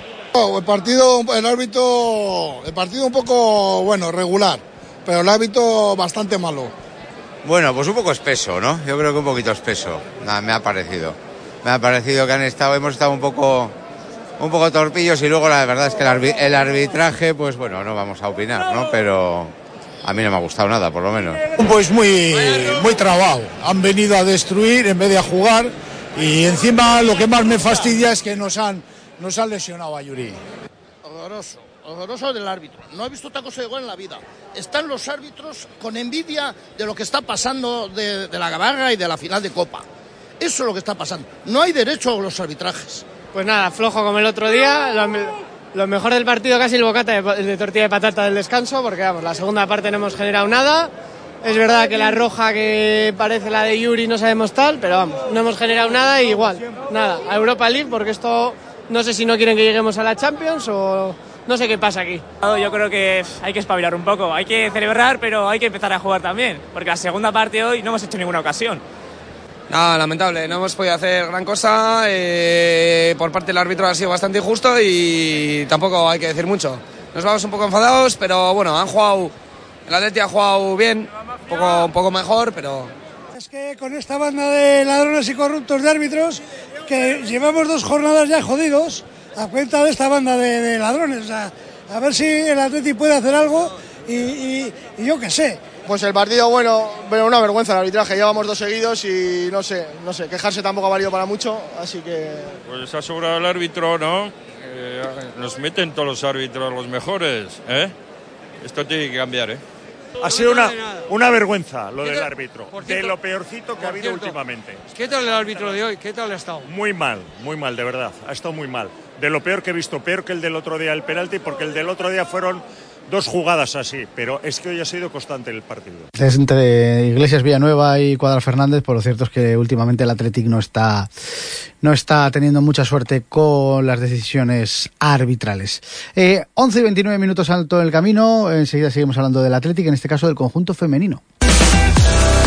El partido, el árbitro, el partido un poco, bueno, regular, pero el árbitro bastante malo. Bueno, pues un poco espeso, ¿no? Yo creo que un poquito espeso, nada, me ha parecido. Me ha parecido que han estado, hemos estado un poco, un poco torpillos, y luego la verdad es que el, arbi- el arbitraje, pues bueno, no vamos a opinar, ¿no? Pero a mí no me ha gustado nada, por lo menos. Pues muy, muy trabado. Han venido a destruir en vez de a jugar, y encima lo que más me fastidia es que nos han, nos han lesionado a Yuri. Horroroso. Horroroso del árbitro. No he visto otra cosa igual en la vida. Están los árbitros con envidia de lo que está pasando de, de la Gabarra y de la final de Copa. Eso es lo que está pasando. No hay derecho a los arbitrajes. Pues nada, flojo como el otro día. Lo, lo mejor del partido casi el bocata de, de tortilla de patata del descanso, porque vamos, la segunda parte no hemos generado nada. Es verdad que la roja que parece la de Yuri no sabemos tal, pero vamos, no hemos generado nada y igual, nada, a Europa League, porque esto no sé si no quieren que lleguemos a la Champions o no sé qué pasa aquí. Yo creo que hay que espabilar un poco, hay que celebrar, pero hay que empezar a jugar también, porque la segunda parte hoy no hemos hecho ninguna ocasión. Nada, lamentable, no hemos podido hacer gran cosa, eh, por parte del árbitro ha sido bastante injusto y tampoco hay que decir mucho. Nos vamos un poco enfadados, pero bueno, han jugado, el Atleti ha jugado bien, un poco, un poco mejor, pero... Es que con esta banda de ladrones y corruptos de árbitros, que llevamos dos jornadas ya jodidos, a cuenta de esta banda de, de ladrones, o sea, a ver si el Atleti puede hacer algo y, y, y yo qué sé. Pues el partido, bueno, pero una vergüenza el arbitraje, llevamos dos seguidos y no sé, no sé, quejarse tampoco ha valido para mucho, así que... Pues ha sobrado el árbitro, ¿no? Eh, nos meten todos los árbitros, los mejores, ¿eh? Esto tiene que cambiar, ¿eh? Ha sido una, una vergüenza lo del árbitro, de lo peorcito que ha habido últimamente. ¿Qué tal el árbitro de hoy? ¿Qué tal ha estado? Muy mal, muy mal, de verdad, ha estado muy mal. De lo peor que he visto, peor que el del otro día, el penalti, porque el del otro día fueron dos jugadas así, pero es que hoy ha sido constante el partido. Es entre Iglesias, Villanueva y Cuadra Fernández, por lo cierto es que últimamente el Athletic no está, no está teniendo mucha suerte con las decisiones arbitrales. Eh, once y veintinueve minutos alto en el camino, enseguida seguimos hablando del Athletic, en este caso del conjunto femenino.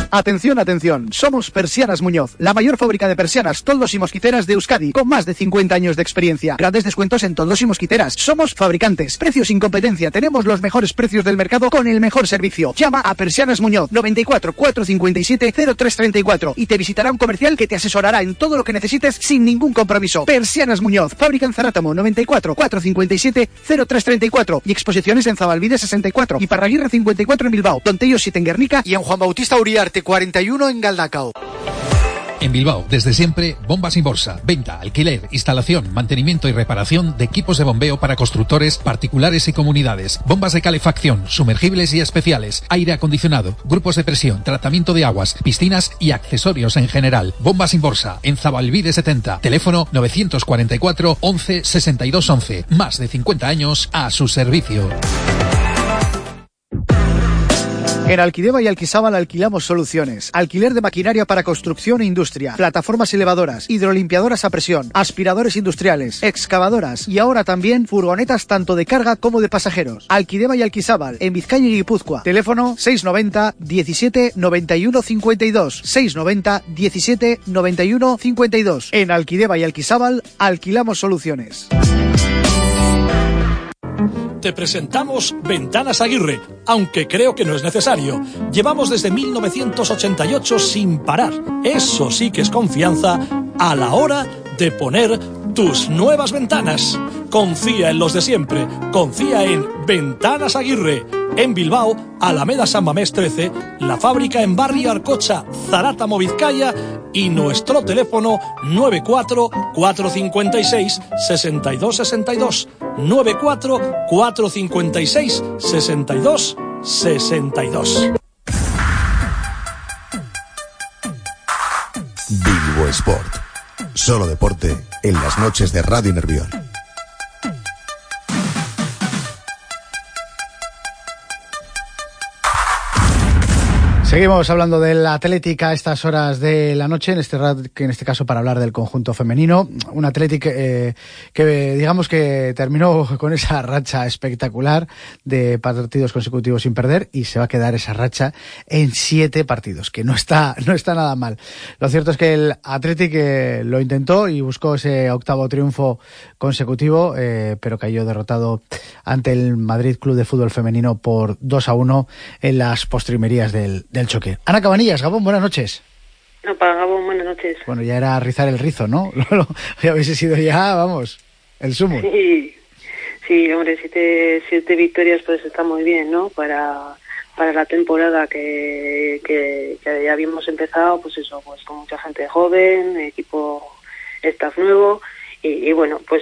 Atención, atención, somos Persianas Muñoz, la mayor fábrica de persianas, toldos y mosquiteras de Euskadi, con más de cincuenta años de experiencia. Grandes descuentos en toldos y mosquiteras. Somos fabricantes, precios sin competencia, tenemos los mejores precios del mercado con el mejor servicio. Llama a Persianas Muñoz, noventa y cuatro, cuatrocientos cincuenta y siete, cero tres treinta y cuatro y te visitará un comercial que te asesorará en todo lo que necesites sin ningún compromiso. Persianas Muñoz, fábrica en Zarátamo, noventa y cuatro, cuatrocientos cincuenta y siete, cero tres treinta y cuatro y exposiciones en Zabalbide sesenta y cuatro y Parraguirre cincuenta y cuatro en Bilbao, Tontello siete en Guernica y en Juan Bautista Uriarte cuarenta y uno en Galdacao. En Bilbao, desde siempre, Bombas Inborsa. Venta, alquiler, instalación, mantenimiento y reparación de equipos de bombeo para constructores, particulares y comunidades. Bombas de calefacción, sumergibles y especiales, aire acondicionado, grupos de presión, tratamiento de aguas, piscinas y accesorios en general. Bombas Inborsa, en Zabalbide setenta. Teléfono novecientos cuarenta y cuatro, once, sesenta y dos once. Más de cincuenta años a su servicio. En Alquideva y Alquisábal alquilamos soluciones. Alquiler de maquinaria para construcción e industria, plataformas elevadoras, hidrolimpiadoras a presión, aspiradores industriales, excavadoras y ahora también furgonetas tanto de carga como de pasajeros. Alquideva y Alquisábal, en Vizcaya y Guipúzcoa. Teléfono seiscientos noventa, diecisiete, noventa y uno cincuenta y dos. seiscientos noventa, diecisiete, noventa y uno cincuenta y dos. En Alquideva y Alquisábal alquilamos soluciones. Te presentamos Ventanas Aguirre, aunque creo que no es necesario. Llevamos desde mil novecientos ochenta y ocho sin parar. Eso sí que es confianza a la hora de poner tus nuevas ventanas. Confía en los de siempre. Confía en Ventanas Aguirre. En Bilbao, Alameda San Mamés trece, la fábrica en Barrio Arcocha, Zarátamo, Vizcaya y nuestro teléfono nueve cuatro, cuatro cinco seis, seis dos seis dos. nueve cuatro, cuatro cinco seis, seis dos seis dos. Bilbo Sport. Solo deporte en las noches de Radio Nervión. Seguimos hablando del Athletic a estas horas de la noche, en este en este caso para hablar del conjunto femenino. Un Athletic eh, que digamos que terminó con esa racha espectacular de partidos consecutivos sin perder y se va a quedar esa racha en siete partidos, que no está no está nada mal. Lo cierto es que el Athletic eh, lo intentó y buscó ese octavo triunfo consecutivo, eh, pero cayó derrotado ante el Madrid Club de Fútbol Femenino por dos a uno en las postrimerías del del choque. Ana Cabanillas, Gabón, buenas noches. No, para Gabón, buenas noches. Bueno, ya era rizar el rizo, ¿no? Ya hubiese sido ya, vamos, el sumo. Sí, sí, hombre, siete, siete victorias pues está muy bien, ¿no? Para, para la temporada que, que, que ya habíamos empezado, pues eso, pues con mucha gente joven, equipo, staff nuevo. Y, y bueno, pues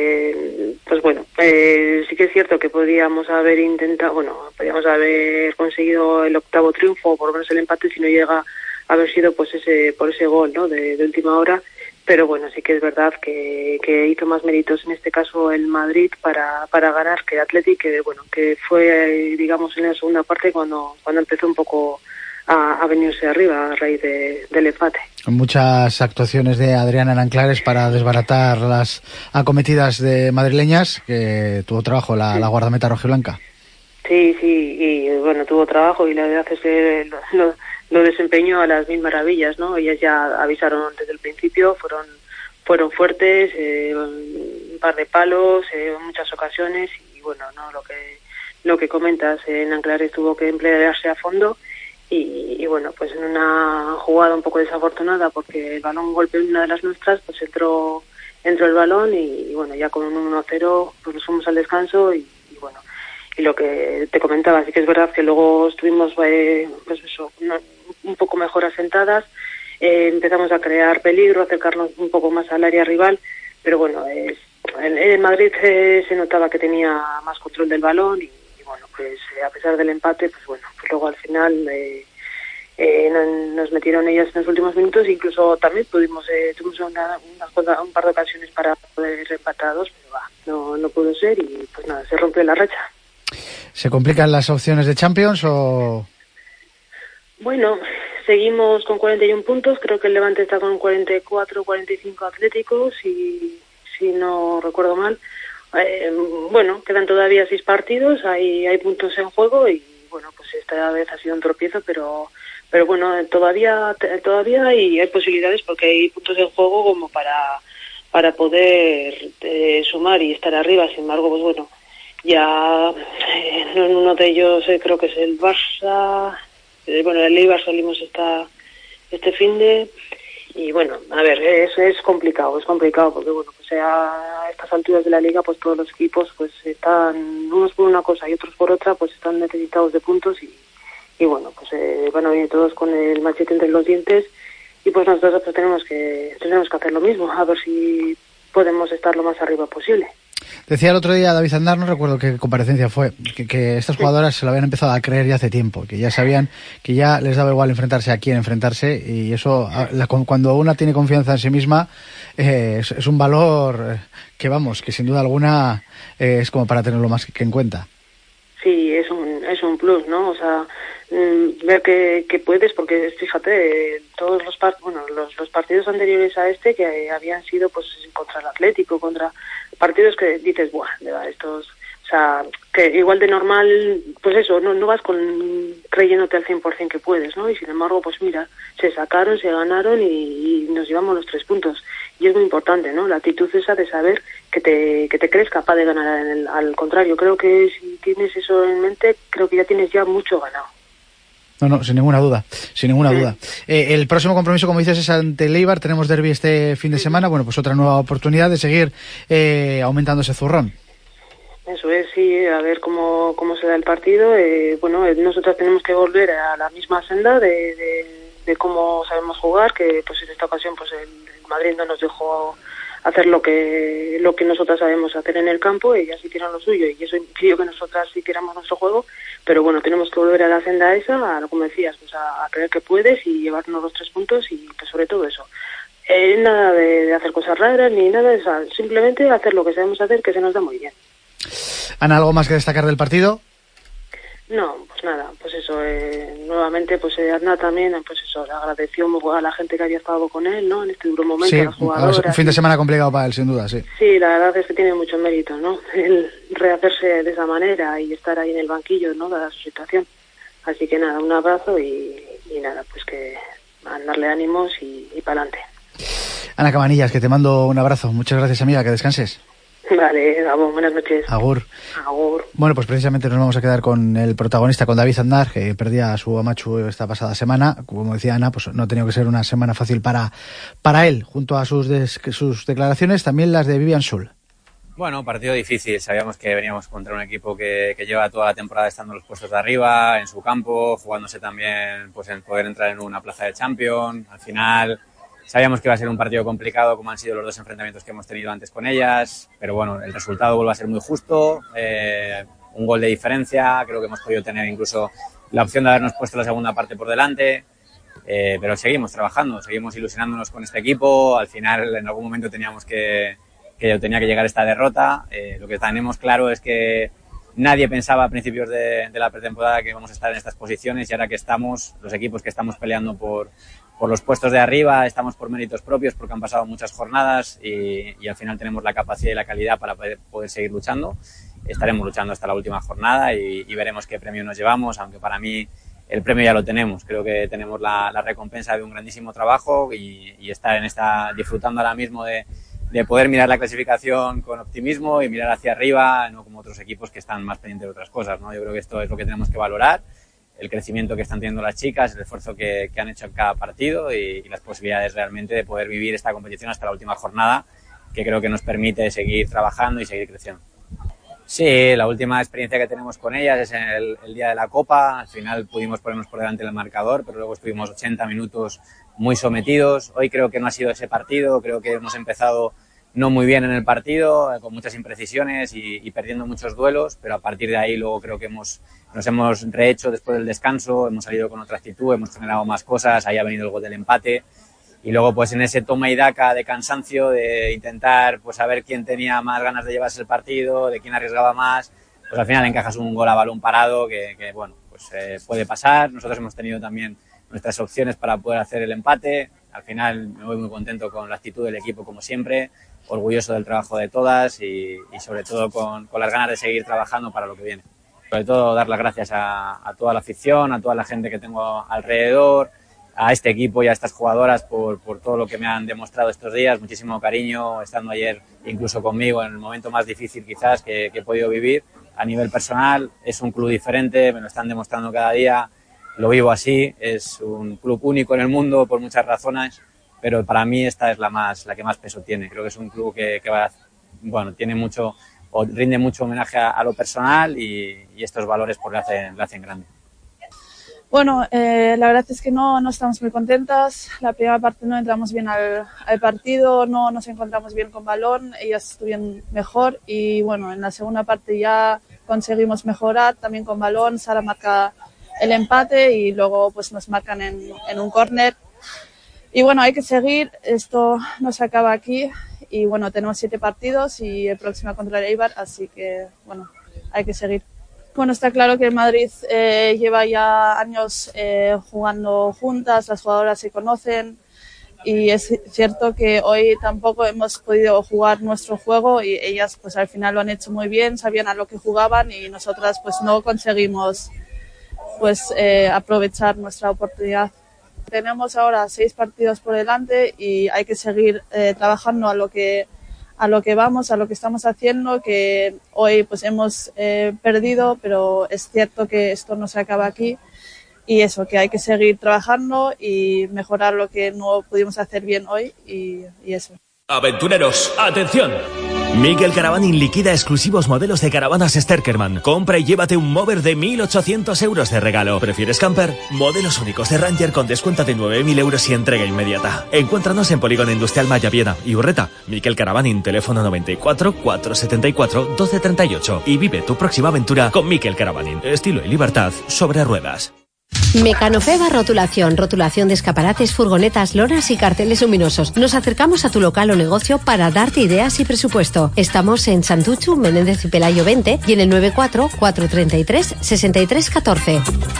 eh, pues bueno, eh, sí que es cierto que podríamos haber intentado, bueno, podríamos haber conseguido el octavo triunfo, o por lo menos el empate, si no llega a haber sido pues ese por ese gol, ¿no? De, de última hora, pero bueno, sí que es verdad que, que hizo más méritos en este caso el Madrid para para ganar que el Athletic, que bueno, que fue digamos en la segunda parte cuando cuando empezó un poco a, a venirse arriba a raíz de, del empate. Muchas actuaciones de Adriana en Anclares para desbaratar las acometidas de madrileñas, que tuvo trabajo la, sí. la guardameta rojiblanca. Sí, sí, y bueno, tuvo trabajo y la verdad es que lo, lo, lo desempeñó a las mil maravillas, ¿no? Ellas ya avisaron desde el principio, fueron fueron fuertes, eh, un par de palos, eh, en muchas ocasiones y bueno, no lo que lo que comentas, eh, en Anclares tuvo que emplearse a fondo. Y, y bueno, pues en una jugada un poco desafortunada porque el balón golpeó en una de las nuestras, pues entró entró el balón y, y bueno, ya con un uno cero pues nos fuimos al descanso y, y bueno, y lo que te comentaba, sí que es verdad que luego estuvimos eh, pues eso, una, un poco mejor asentadas, eh, empezamos a crear peligro, acercarnos un poco más al área rival, pero bueno, eh, en, en Madrid eh, se notaba que tenía más control del balón y bueno, pues eh, a pesar del empate, pues bueno, pues luego al final eh, eh, nos metieron ellas en los últimos minutos, incluso también pudimos, eh, tuvimos una, una, un par de ocasiones para poder empatados, pero va, no, no pudo ser y pues nada, se rompió la racha. ¿Se complican las opciones de Champions o...? Bueno, seguimos con cuarenta y uno puntos, creo que el Levante está con cuarenta y cuatro, cuarenta y cinco Atléticos, si, si no recuerdo mal. Eh, bueno, quedan todavía seis partidos, hay hay puntos en juego y bueno, pues esta vez ha sido un tropiezo, pero pero bueno, todavía todavía hay, hay posibilidades porque hay puntos en juego como para para poder eh, sumar y estar arriba. Sin embargo, pues bueno, ya eh, en uno de ellos eh, creo que es el Barça, eh, bueno, el Eibar salimos esta este finde. Y bueno, a ver, es, es complicado, es complicado porque bueno, pues a estas alturas de la liga pues todos los equipos pues están, unos por una cosa y otros por otra, pues están necesitados de puntos y, y bueno, pues eh, van a venir todos con el machete entre los dientes y pues nosotros pues tenemos que, tenemos que hacer lo mismo, a ver si podemos estar lo más arriba posible. Decía el otro día David Aznar, no recuerdo qué comparecencia fue, que, que estas jugadoras se lo habían empezado a creer ya hace tiempo, que ya sabían que ya les daba igual enfrentarse a quién enfrentarse y eso, la, cuando una tiene confianza en sí misma, eh, es, es un valor que vamos, que sin duda alguna eh, es como para tenerlo más que, que en cuenta. Sí, es un, es un plus, ¿no? O sea, mmm, ver que, que puedes, porque fíjate, todos los, part bueno, los, los partidos anteriores a este que habían sido pues contra el Atlético, contra partidos que dices, buah, estos, o sea, que igual de normal, pues eso, no, no vas con creyéndote al cien por cien que puedes, ¿no? Y sin embargo, pues mira, se sacaron, se ganaron y, y nos llevamos los tres puntos. Y es muy importante, ¿no? La actitud esa de saber que te, que te crees capaz de ganar. En el, al contrario, creo que si tienes eso en mente, creo que ya tienes ya mucho ganado. No, no, sin ninguna duda, sin ninguna sí. duda. Eh, el próximo compromiso, como dices, es ante el Eibar. Tenemos derbi este fin de semana. Bueno, pues otra nueva oportunidad de seguir eh, aumentando ese zurrón. Eso es, sí, a ver cómo, cómo se da el partido. Eh, bueno, nosotros tenemos que volver a la misma senda de, de, de cómo sabemos jugar, que pues en esta ocasión pues el, el Madrid no nos dejó hacer lo que lo que nosotras sabemos hacer en el campo, ellas hicieron lo suyo y eso impidió que nosotras hiciéramos nuestro juego, pero bueno, tenemos que volver a la senda esa, a lo como decías, pues a, a creer que puedes y llevarnos los tres puntos y pues sobre todo eso. Eh, nada de, de hacer cosas raras ni nada de eso, simplemente hacer lo que sabemos hacer, que se nos da muy bien. Ana, ¿algo más que destacar del partido? No, pues nada, pues eso, eh, nuevamente, pues eh, Arna también, pues eso, le agradeció a la gente que había estado con él, ¿no? En este duro momento, sí, a las jugadoras. Un fin de semana complicado para él, sin duda, sí. Sí, la verdad es que tiene mucho mérito, ¿no? El rehacerse de esa manera y estar ahí en el banquillo, ¿no? Dada su situación. Así que nada, un abrazo y, y nada, pues que a darle ánimos y, y para adelante. Ana Cabanillas, que te mando un abrazo. Muchas gracias, amiga, que descanses. Vale, Gabón, buenas noches. Agur. Agur. Bueno, pues precisamente nos vamos a quedar con el protagonista, con David Aznar, que perdía a su Amachu esta pasada semana. Como decía Ana, pues no ha tenido que ser una semana fácil para, para él. Junto a sus, des, sus declaraciones, también las de Vivian Sul. Bueno, partido difícil. Sabíamos que veníamos contra un equipo que, que lleva toda la temporada estando en los puestos de arriba, en su campo, jugándose también pues en poder entrar en una plaza de Champions. Al final sabíamos que iba a ser un partido complicado, como han sido los dos enfrentamientos que hemos tenido antes con ellas, pero bueno, el resultado vuelve a ser muy justo, eh, un gol de diferencia, creo que hemos podido tener incluso la opción de habernos puesto la segunda parte por delante, eh, pero seguimos trabajando, seguimos ilusionándonos con este equipo, al final en algún momento teníamos que, que tenía que llegar esta derrota, eh, lo que tenemos claro es que nadie pensaba a principios de, de la pretemporada que íbamos a estar en estas posiciones y ahora que estamos, los equipos que estamos peleando por por los puestos de arriba, estamos por méritos propios porque han pasado muchas jornadas y, y al final tenemos la capacidad y la calidad para poder, poder seguir luchando. Estaremos luchando hasta la última jornada y, y veremos qué premio nos llevamos, aunque para mí el premio ya lo tenemos. Creo que tenemos la, la recompensa de un grandísimo trabajo y, y estar en esta, disfrutando ahora mismo de, de poder mirar la clasificación con optimismo y mirar hacia arriba, no como otros equipos que están más pendientes de otras cosas, ¿no? Yo creo que esto es lo que tenemos que valorar, el crecimiento que están teniendo las chicas, el esfuerzo que, que han hecho en cada partido y, y las posibilidades realmente de poder vivir esta competición hasta la última jornada, que creo que nos permite seguir trabajando y seguir creciendo. Sí, la última experiencia que tenemos con ellas es en el, el día de la Copa. Al final pudimos ponernos por delante del marcador, pero luego estuvimos ochenta minutos muy sometidos. Hoy creo que no ha sido ese partido, creo que hemos empezado no muy bien en el partido, con muchas imprecisiones y, y perdiendo muchos duelos, pero a partir de ahí luego creo que hemos, nos hemos rehecho después del descanso, hemos salido con otra actitud, hemos generado más cosas, ahí ha venido el gol del empate y luego pues en ese toma y daca de cansancio, de intentar pues saber quién tenía más ganas de llevarse el partido, de quién arriesgaba más, pues al final encajas un gol a balón parado que, que bueno, pues eh, puede pasar. Nosotros hemos tenido también nuestras opciones para poder hacer el empate. Al final me voy muy contento con la actitud del equipo como siempre, orgulloso del trabajo de todas y, y sobre todo con, con las ganas de seguir trabajando para lo que viene. Sobre todo dar las gracias a, a toda la afición, a toda la gente que tengo alrededor, a este equipo y a estas jugadoras por, por todo lo que me han demostrado estos días. Muchísimo cariño, estando ayer incluso conmigo en el momento más difícil quizás que, que he podido vivir a nivel personal. Es un club diferente, me lo están demostrando cada día, lo vivo así, es un club único en el mundo por muchas razones, pero para mí esta es la, más, la que más peso tiene. Creo que es un club que, que va, bueno, tiene mucho, o rinde mucho homenaje a, a lo personal y, y estos valores pues le hacen, le hacen grande. Bueno, eh, la verdad es que no, no estamos muy contentas. La primera parte no entramos bien al, al partido, no nos encontramos bien con balón, ellas estuvieron mejor y bueno, en la segunda parte ya conseguimos mejorar también con balón. Sara marca el empate y luego pues nos marcan en, en un córner. Y bueno, hay que seguir, esto no se acaba aquí y bueno, tenemos siete partidos y el próximo contra el Eibar, así que bueno, hay que seguir. Bueno, está claro que el Madrid eh, lleva ya años eh, jugando juntas, las jugadoras se conocen y es cierto que hoy tampoco hemos podido jugar nuestro juego y ellas pues al final lo han hecho muy bien, sabían a lo que jugaban y nosotras pues no conseguimos pues eh, aprovechar nuestra oportunidad. Tenemos ahora seis partidos por delante y hay que seguir eh, trabajando a lo que a lo que vamos, a lo que estamos haciendo, que hoy pues hemos eh, perdido, pero es cierto que esto no se acaba aquí y eso, que hay que seguir trabajando y mejorar lo que no pudimos hacer bien hoy y, y eso. Aventureros, atención. Miquel Caravaning liquida exclusivos modelos de caravanas Sterkerman. Compra y llévate un mover de mil ochocientos euros de regalo. ¿Prefieres camper? Modelos únicos de Ranger con descuento de nueve mil euros y entrega inmediata. Encuéntranos en Polígono Industrial Maya Viena y Urreta. Miquel Caravaning, teléfono noventa y cuatro, cuatrocientos setenta y cuatro, doce treinta y ocho. Y vive tu próxima aventura con Miquel Caravaning. Estilo y libertad sobre ruedas. Mecanofeba Rotulación, rotulación de escaparates, furgonetas, lonas y carteles luminosos. Nos acercamos a tu local o negocio para darte ideas y presupuesto. Estamos en Santuchu, Menéndez y Pelayo veinte y en el noventa y cuatro, cuatrocientos treinta y tres, sesenta y tres catorce.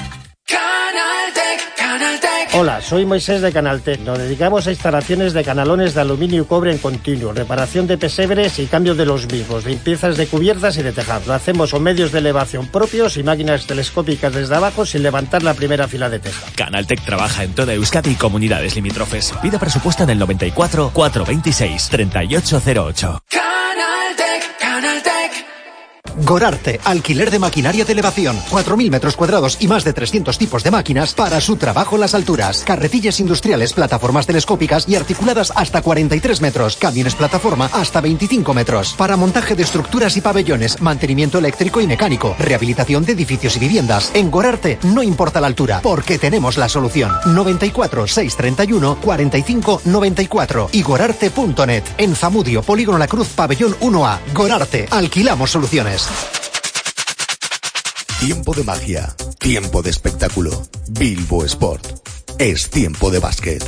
Hola, soy Moisés de Canaltech. Nos dedicamos a instalaciones de canalones de aluminio y cobre en continuo, reparación de pesebres y cambio de los mismos, limpiezas de cubiertas y de tejado. Lo hacemos con medios de elevación propios y máquinas telescópicas desde abajo sin levantar la primera fila de teja. Canaltech trabaja en toda Euskadi y comunidades limítrofes. Pide presupuesto en el noventa y cuatro, cuatrocientos veintiséis, treinta y ocho cero ocho. Canaltech, Canaltech. Gorarte, alquiler de maquinaria de elevación, cuatro mil metros cuadrados y más de trescientos tipos de máquinas para su trabajo en las alturas. Carretillas industriales, plataformas telescópicas y articuladas hasta cuarenta y tres metros. Camiones plataforma hasta veinticinco metros. Para montaje de estructuras y pabellones, mantenimiento eléctrico y mecánico, rehabilitación de edificios y viviendas. En Gorarte no importa la altura, porque tenemos la solución. noventa y cuatro, seiscientos treinta y uno, cuarenta y cinco, noventa y cuatro y gorarte punto net. En Zamudio, Polígono La Cruz, Pabellón uno A. Gorarte, alquilamos soluciones. Tiempo de magia, tiempo de espectáculo. Bilbo Sport. Es tiempo de básquet.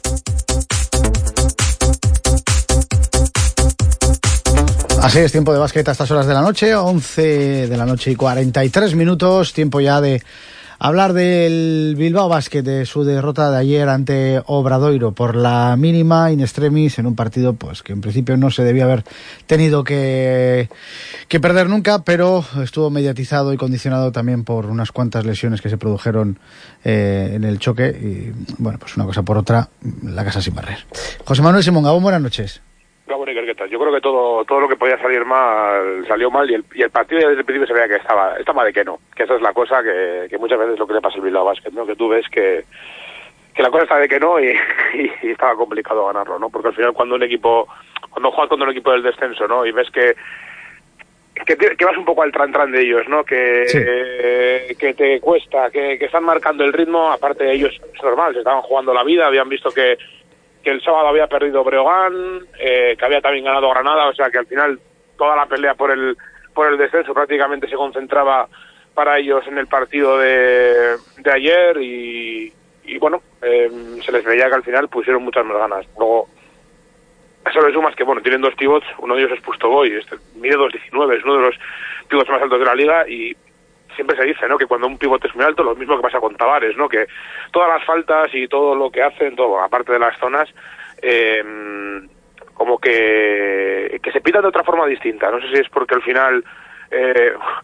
Así es, tiempo de básquet a estas horas de la noche, once de la noche y cuarenta y tres minutos, tiempo ya de hablar del Bilbao Basket, de su derrota de ayer ante Obradoiro por la mínima in extremis en un partido pues que en principio no se debía haber tenido que, que perder nunca, pero estuvo mediatizado y condicionado también por unas cuantas lesiones que se produjeron eh, en el choque y bueno, pues una cosa por otra, la casa sin barrer. José Manuel Simón Gabón, buenas noches. Gabón, ¿qué tal? Yo creo que todo todo lo que podía salir mal salió mal y el, y el partido desde el principio se veía que estaba estaba de que no, que esa es la cosa que, que muchas veces lo que le pasa al Bilbao Basket, ¿no? Que tú ves que, que la cosa está de que no y, y, y estaba complicado ganarlo, ¿no? Porque al final cuando un equipo, cuando juegas contra un equipo del descenso, ¿no? Y ves que que, te, que vas un poco al tran-tran de ellos, ¿no? Que, sí. eh, que te cuesta, que, que están marcando el ritmo, aparte de ellos es normal, se estaban jugando la vida, habían visto que que el sábado había perdido Breogán, eh, que había también ganado Granada, o sea que al final toda la pelea por el por el descenso prácticamente se concentraba para ellos en el partido de, de ayer y, y bueno, eh, se les veía que al final pusieron muchas más ganas. Luego, eso le sumas que bueno, tienen dos pivots, uno de ellos es Pustoboy, este, mide dos diecinueve, es uno de los pivots más altos de la liga y siempre se dice, ¿no? Que cuando un pivote es muy alto, lo mismo que pasa con Tavares, ¿no? Que todas las faltas y todo lo que hacen, todo, aparte de las zonas, eh, como que, que se pitan de otra forma distinta. No sé si es porque al final, eh,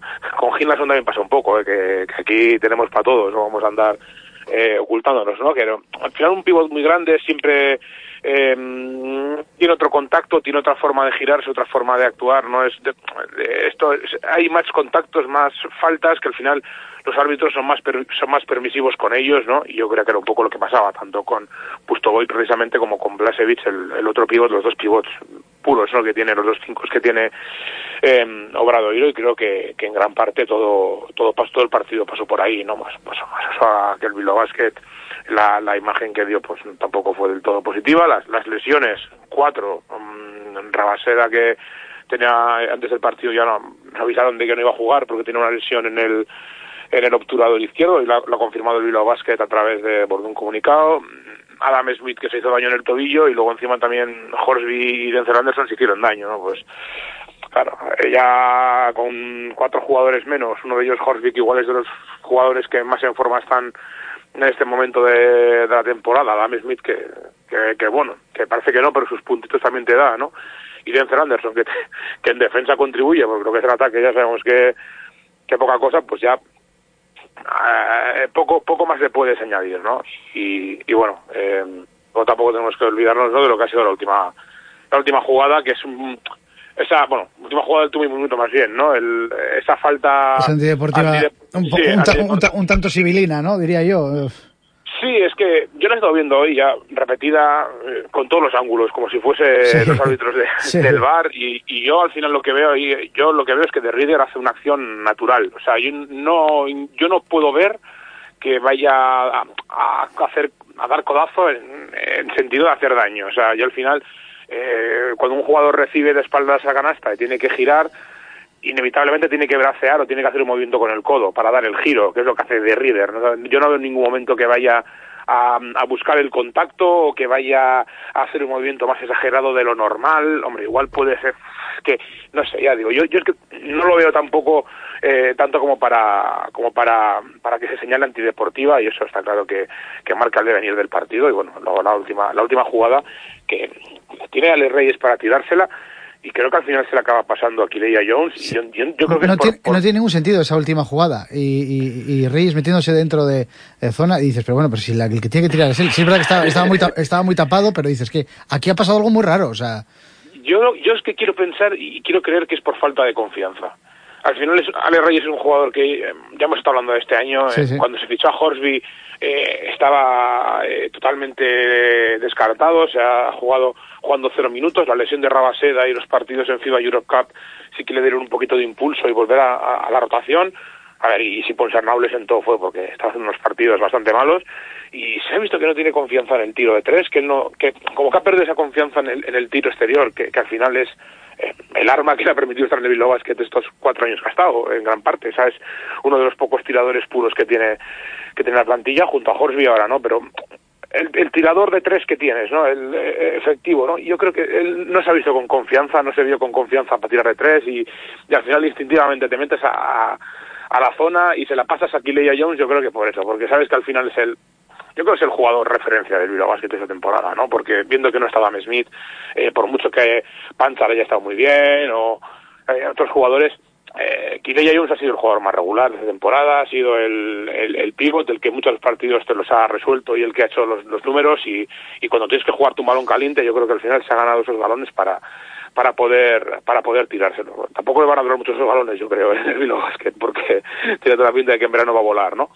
con Gimnason también pasa un poco, ¿eh? que, que aquí tenemos para todos, no vamos a andar eh, ocultándonos, ¿no? Que al final un pívot muy grande siempre eh, tiene otro contacto, tiene otra forma de girarse, otra forma de actuar, no es de, de esto es, hay más contactos, más faltas, que al final los árbitros son más per, son más permisivos con ellos, ¿no? Y yo creo que era un poco lo que pasaba tanto con Pustovoy precisamente como con Blasevich, el, el otro pívot, los dos pivots puros, ¿no? Que tiene los dos cinco que tiene eh, Obradoiro, y creo que, que en gran parte todo todo pasó, todo el partido pasó por ahí, no más pasó más eso a que el Bilbao Basket, la, la imagen que dio pues tampoco fue del todo positiva. Las, las lesiones, cuatro, um, Rabaseda, que tenía antes del partido ya no, nos avisaron de que no iba a jugar porque tenía una lesión en el en el obturador izquierdo, y lo, lo ha confirmado el Bilbao Basket a través de, por un comunicado. Adam Smith, que se hizo daño en el tobillo, y luego encima también Horsby y Denzel Anderson se hicieron daño, ¿no? Pues claro, ya con cuatro jugadores menos, uno de ellos Horsby, que igual es de los jugadores que más en forma están en este momento de, de la temporada. Adam Smith, que, que, que bueno, que parece que no, pero sus puntitos también te da, ¿no? Y Denzel Anderson, que, te, que en defensa contribuye, porque lo que es el ataque ya sabemos que, que poca cosa, pues ya Eh, poco poco más le puedes añadir, ¿no? Y, y bueno, eh, tampoco tenemos que olvidarnos, ¿no?, de lo que ha sido la última la última jugada, que es un, esa, bueno, última jugada del último minuto más bien, ¿no? El, esa falta es antideportiva, antidep un, sí, un, antidep un, un tanto civilina, ¿no? Diría yo. Sí, es que yo la he estado viendo hoy ya repetida eh, con todos los ángulos, como si fuese sí. los árbitros de, sí. del V A R, y, y yo al final lo que veo ahí, yo lo que veo es que De Ridder hace una acción natural. O sea, yo no yo no puedo ver que vaya a, a hacer a dar codazo en, en sentido de hacer daño. O sea, yo al final eh, cuando un jugador recibe de espaldas a canasta y tiene que girar, inevitablemente tiene que bracear o tiene que hacer un movimiento con el codo para dar el giro, que es lo que hace De Ridder, ¿no? Yo no veo en ningún momento que vaya a, a buscar el contacto o que vaya a hacer un movimiento más exagerado de lo normal. Hombre, igual puede ser que, no sé, ya digo, yo, yo es que no lo veo tampoco eh, tanto como para como para para que se señale antideportiva, y eso está claro que, que marca el devenir del partido. Y bueno, luego la última la última jugada, que tiene a Les Reyes para tirársela, y creo que al final se le acaba pasando a Kileya Jones. Y yo, yo, yo creo que no, es por, tiene, por... no tiene ningún sentido esa última jugada. Y, y, y Reyes metiéndose dentro de, de zona, y dices, pero bueno, pero si la, el que tiene que tirar es él. Sí, es verdad que estaba, estaba, muy, estaba muy tapado, pero dices que aquí ha pasado algo muy raro. O sea, yo, yo es que quiero pensar y quiero creer que es por falta de confianza. Al final, es, Ale Reyes es un jugador que eh, ya hemos estado hablando de este año. Sí, eh, sí. Cuando se fichó a Horsby eh, estaba eh, totalmente descartado. Se ha jugado jugando cero minutos. La lesión de Rabaseda y los partidos en FIBA Europe Cup sí que le dieron un poquito de impulso y volver a, a, a la rotación. A ver, y si Ponsarnau le sentó fue porque estaba haciendo unos partidos bastante malos, y se ha visto que no tiene confianza en el tiro de tres, que él no, que como que ha perdido esa confianza en el, en el tiro exterior, que, que al final es eh, el arma que le ha permitido estar en el Bilbao Basket estos cuatro años que ha estado, en gran parte. ¿Sabes? Uno de los pocos tiradores puros que tiene que tiene la plantilla, junto a Horsby ahora, ¿no? Pero el, el tirador de tres que tienes, ¿no? El eh, efectivo, ¿no? Yo creo que él no se ha visto con confianza, no se vio con confianza para tirar de tres, y, y al final instintivamente te metes a, a a la zona y se la pasas a Kileya Jones. Yo creo que por eso, porque sabes que al final es el, yo creo que es el jugador referencia del Bilbao Basket esta temporada, ¿no? Porque viendo que no está Adam Smith, eh, por mucho que Panchar haya estado muy bien, o eh, otros jugadores, eh, Kileya Jones ha sido el jugador más regular de esta temporada, ha sido el, el, el pívot, el que muchos partidos te los ha resuelto y el que ha hecho los, los números, y, y cuando tienes que jugar tu balón caliente, yo creo que al final se ha ganado esos balones para para poder para poder tirárselo. Tampoco le van a durar muchos esos balones, yo creo, en el Bilbao Basket, porque tiene toda la pinta de que en verano va a volar, ¿no?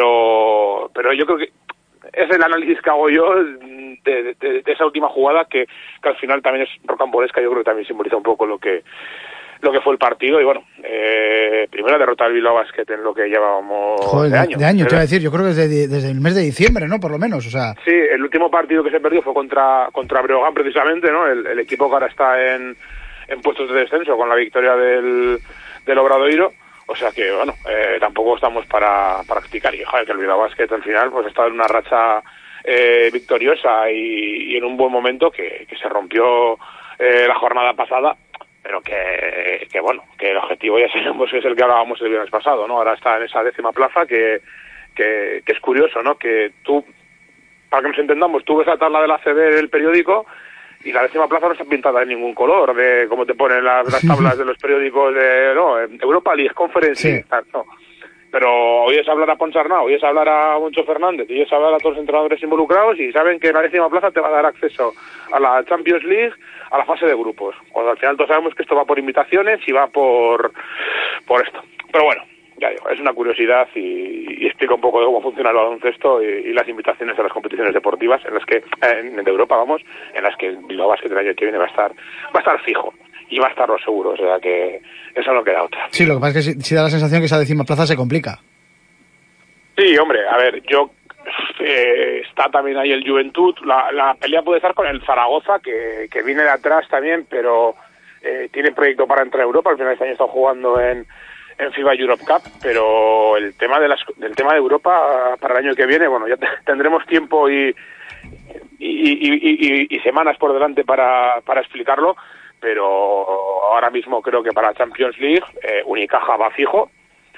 Pero pero yo creo que es el análisis que hago yo de, de, de esa última jugada, que, que al final también es rocambolesca. Yo creo que también simboliza un poco lo que lo que fue el partido. Y bueno, eh, primera derrota del Bilbao Basket en lo que llevábamos Joder, de año. De año, te iba a decir, yo creo que desde, desde el mes de diciembre, ¿no? Por lo menos, o sea... Sí, el último partido que se perdió fue contra contra Breogán, precisamente, ¿no? El, el equipo que ahora está en, en puestos de descenso con la victoria del, del Obradoiro. O sea que, bueno, eh, tampoco estamos para practicar. Y joder, que el Bilbao Basket al final pues está en una racha eh, victoriosa y, y en un buen momento, que, que se rompió eh, la jornada pasada, pero que, que bueno, que el objetivo ya sabemos que es el que hablábamos el viernes pasado, ¿no? Ahora está en esa décima plaza, que, que, que es curioso, ¿no? Que tú, para que nos entendamos, tú ves la tabla de la A C B del periódico y la décima plaza no está pintada en ningún color, de como te ponen las, las tablas de los periódicos de, no, Europa League, Conference League, sí. No. Pero oyes hablar a Ponsarnau, oyes hablar a Moncho Fernández, oyes hablar a todos los entrenadores involucrados y saben que la décima plaza te va a dar acceso a la Champions League, a la fase de grupos. Cuando al final todos sabemos que esto va por invitaciones y va por, por esto. Pero bueno, ya digo, es una curiosidad y, y explica un poco de cómo funciona el baloncesto y, y las invitaciones a las competiciones deportivas en las que, en, en Europa, vamos, en las que el Bilbao Basket el año que viene va a estar, va a estar fijo. Y va a estar lo seguro, o sea que eso no queda otra. Sí, lo que pasa es que sí, sí da la sensación que esa décima plaza se complica. Sí, hombre, a ver, yo eh, está también ahí el Juventud, la, la pelea puede estar con el Zaragoza, que, que viene de atrás también, pero eh, tiene proyecto para entrar a Europa, al final de este año está jugando en, en FIBA Europe Cup, pero el tema de las, del tema de Europa para el año que viene, bueno, ya te, tendremos tiempo y, y, y, y, y, y semanas por delante para, para explicarlo, pero ahora mismo creo que para Champions League eh, Unicaja va fijo,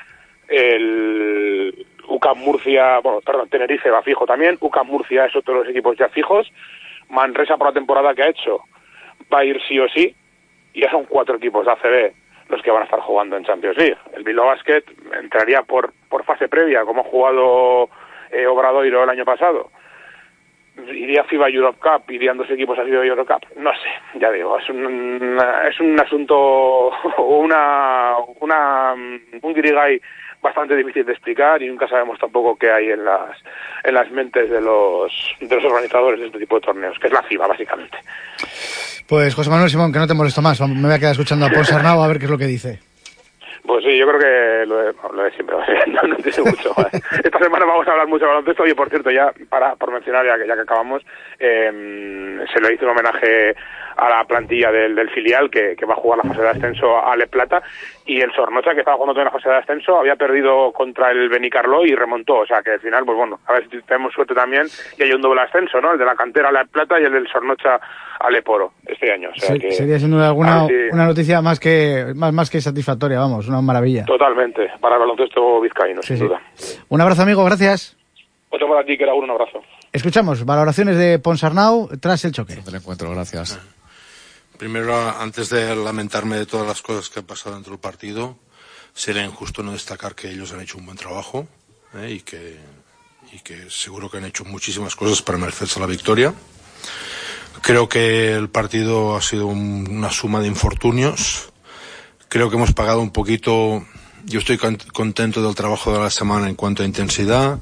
el U C A M Murcia, bueno, perdón, Tenerife va fijo también, U C A M Murcia es otro de los equipos ya fijos, Manresa por la temporada que ha hecho va a ir sí o sí, y ya son cuatro equipos de A C B los que van a estar jugando en Champions League. El Bilbao Basket entraría por por fase previa, como ha jugado eh, Obradoiro el año pasado. Iría FIBA Europe Cup, irían dos equipos a FIBA Europe Cup, no sé, ya digo, es un es un asunto una una un guirigay bastante difícil de explicar y nunca sabemos tampoco qué hay en las en las mentes de los de los organizadores de este tipo de torneos, que es la FIBA básicamente. Pues José Manuel Simón, que no te molesto más, me voy a quedar escuchando a Ponsarnau a ver qué es lo que dice. Pues sí, yo creo que lo de, lo de siempre, no, no te sé mucho. ¿Vale? Esta semana vamos a hablar mucho de baloncesto y, por cierto, ya para por mencionar, ya que, ya que acabamos, eh, se le hizo un homenaje a la plantilla del, del filial que, que va a jugar la fase de ascenso a Le Plata, y el Zornocha, que estaba jugando en la fase de ascenso, había perdido contra el Benicarló y remontó, o sea que al final, pues bueno, a ver si tenemos suerte también y hay un doble ascenso, ¿no? El de la cantera a Le Plata y el del Zornocha a Leporo este año. O sea sí, que, sería sin duda alguna si... una noticia más que más, más que satisfactoria, vamos, una maravilla. Totalmente, para el baloncesto vizcaíno, sí, sin sí. duda. Un abrazo, amigo, gracias. Otro para ti, que era un abrazo. Escuchamos valoraciones de Ponsarnau tras el choque. Del encuentro, gracias. Primero, antes de lamentarme de todas las cosas que han pasado dentro del partido, sería injusto no destacar que ellos han hecho un buen trabajo ¿eh? y, que, y que seguro que han hecho muchísimas cosas para merecerse la victoria. Creo que el partido ha sido un, una suma de infortunios. Creo que hemos pagado un poquito. Yo estoy contento del trabajo de la semana en cuanto a intensidad,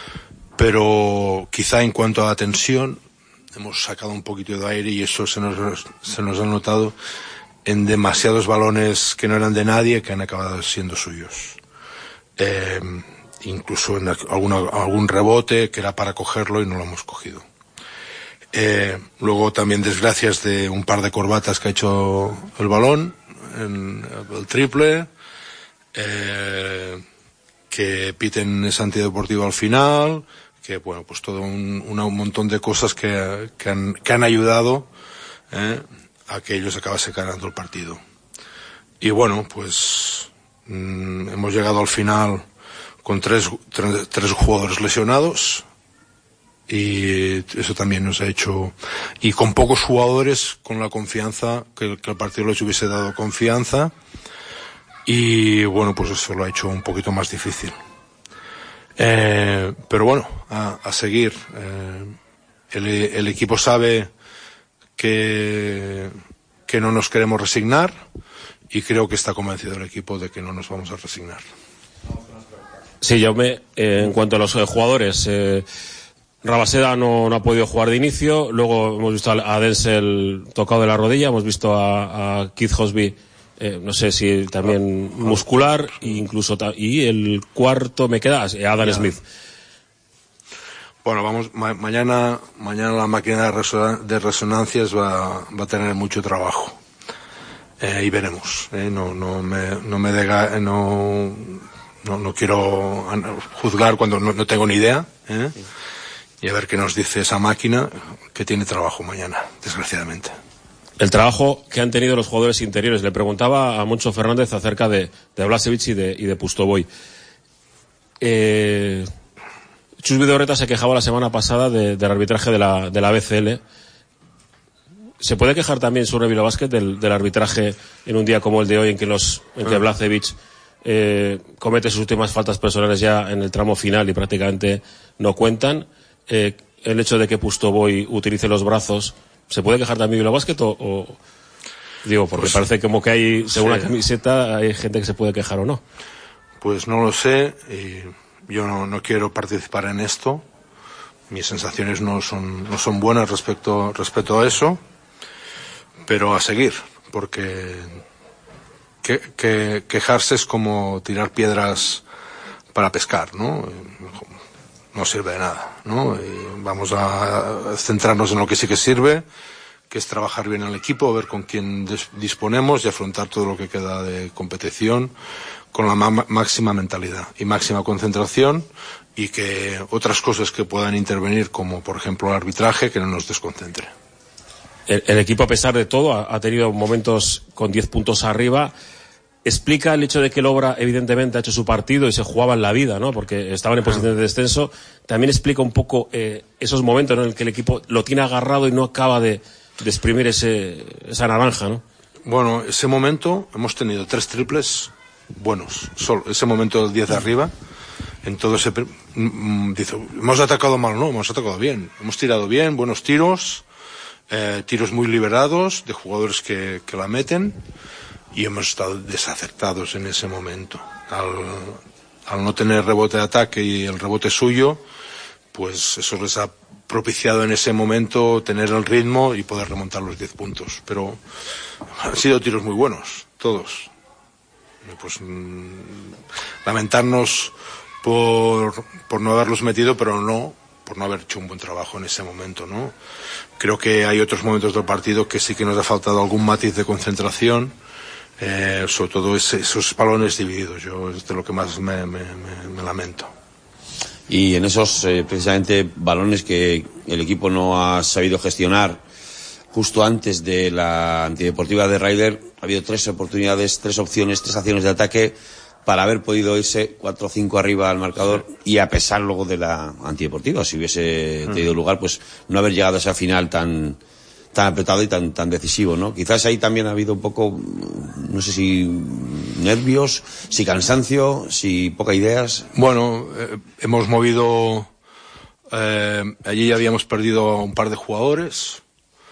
pero quizá en cuanto a la tensión hemos sacado un poquito de aire y eso se nos, se nos ha notado en demasiados balones que no eran de nadie que han acabado siendo suyos. Eh, incluso en alguna, algún rebote que era para cogerlo y no lo hemos cogido. Eh, luego también desgracias de un par de corbatas que ha hecho el balón en el triple, eh, que piten ese antideportivo al final, que bueno, pues todo un, una, un montón de cosas que, que, han, que han ayudado eh, a que ellos acabasen ganando el partido. Y bueno, pues mmm, hemos llegado al final con tres, tres, tres jugadores lesionados y eso también nos ha hecho, y con pocos jugadores con la confianza, que, que el partido les hubiese dado confianza, y bueno, pues eso lo ha hecho un poquito más difícil. Eh, pero bueno, a, a seguir. Eh, el, el equipo sabe que, que no nos queremos resignar y creo que está convencido el equipo de que no nos vamos a resignar. Sí, Jaume, eh, en cuanto a los eh, jugadores, eh, Rabaseda no, no ha podido jugar de inicio, luego hemos visto a Denzel tocado de la rodilla, hemos visto a, a Keith Hosby, eh, no sé si también muscular, incluso ta- y el cuarto me queda Adam ya. Smith. Bueno, vamos, ma- mañana mañana la máquina de, reson- de resonancias va, va a tener mucho trabajo eh, y veremos. Eh, no no me no me dega, no, no no quiero juzgar cuando no, no tengo ni idea. ¿eh? Sí. Y a ver qué nos dice esa máquina, que tiene trabajo mañana, desgraciadamente. El trabajo que han tenido los jugadores interiores. Le preguntaba a Moncho Fernández acerca de, de Blasevich y de, y de Pustoboy. Eh, Chus Vidorreta se quejaba la semana pasada de, del arbitraje de la, de la B C L. se puede quejar también sobre Bilbao Basket del, del arbitraje en un día como el de hoy, en que los en que Blažević eh, comete sus últimas faltas personales ya en el tramo final y prácticamente no cuentan. Eh, el hecho de que Pustovoy utilice los brazos, ¿se puede quejar también Bilbao Basket o, o digo, porque pues, parece como que hay, según sí. la camiseta, hay gente que se puede quejar o no? Pues no lo sé, y yo no, no quiero participar en esto. Mis sensaciones no son, no son buenas respecto, respecto a eso, pero a seguir, porque que, que, quejarse es como tirar piedras para pescar, ¿no? No sirve de nada, ¿no? Y vamos a centrarnos en lo que sí que sirve, que es trabajar bien al equipo, ver con quién disponemos y afrontar todo lo que queda de competición con la máxima mentalidad y máxima concentración, y que otras cosas que puedan intervenir, como por ejemplo el arbitraje, que no nos desconcentre. El, el equipo, a pesar de todo, ha, ha tenido momentos con diez puntos arriba. Explica el hecho de que el Obra evidentemente ha hecho su partido y se jugaba en la vida, ¿no? Porque estaban en posición de descenso. También explica un poco eh, esos momentos, ¿no?, en el que el equipo lo tiene agarrado y no acaba de, de exprimir ese, esa naranja, ¿no? Bueno, ese momento hemos tenido tres triples buenos. Solo ese momento del diez de arriba, en todo ese dice, hemos atacado mal, no, hemos atacado bien, hemos tirado bien, buenos tiros, eh, tiros muy liberados de jugadores que, que la meten, y hemos estado desacertados en ese momento. Al, al no tener rebote de ataque y el rebote suyo, pues eso les ha propiciado en ese momento tener el ritmo y poder remontar los diez puntos. Pero han sido tiros muy buenos, todos. Pues mmm, lamentarnos por, por no haberlos metido, pero no por no haber hecho un buen trabajo en ese momento, ¿no? Creo que hay otros momentos del partido que sí que nos ha faltado algún matiz de concentración, eh, sobre todo ese, esos balones divididos. Yo es de lo que más me, me, me, me lamento. Y en esos eh, precisamente balones que el equipo no ha sabido gestionar, justo antes de la antideportiva de Ryder, ha habido tres oportunidades, tres opciones, tres acciones de ataque para haber podido irse cuatro o cinco arriba al marcador, y a pesar luego de la antideportiva, si hubiese tenido lugar, pues no haber llegado a esa final tan tan apretado y tan tan decisivo, ¿no? Quizás ahí también ha habido un poco, no sé si nervios, si cansancio, si poca ideas. Bueno, eh, hemos movido, eh, allí ya habíamos perdido a un par de jugadores.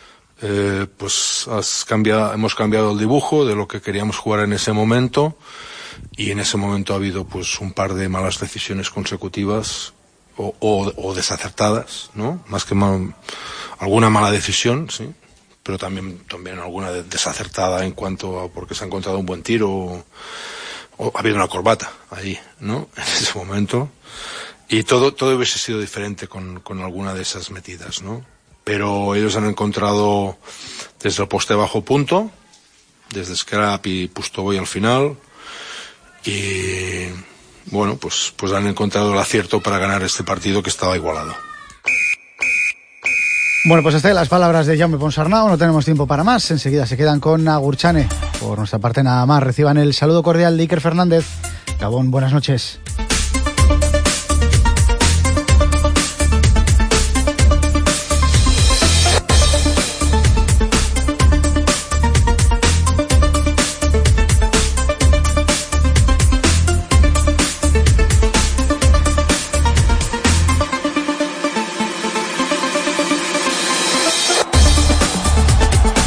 Eh, pues has cambiado, hemos cambiado el dibujo de lo que queríamos jugar en ese momento, y en ese momento ha habido pues un par de malas decisiones consecutivas o, o, o desacertadas, ¿no? Más que mal, alguna mala decisión, sí, pero también también alguna desacertada en cuanto a porque se ha encontrado un buen tiro o, o ha habido una corbata allí, ¿no? En ese momento, y todo todo hubiese sido diferente con con alguna de esas metidas, ¿no? Pero ellos han encontrado desde el poste bajo punto, desde Scrap y Pustovoy al final, y bueno, pues, pues han encontrado el acierto para ganar este partido que estaba igualado. Bueno, pues hasta ahí las palabras de Jaume Ponsarnau, no tenemos tiempo para más, enseguida se quedan con Agurchane. Por nuestra parte nada más, reciban el saludo cordial de Iker Fernández. Gabón, buenas noches.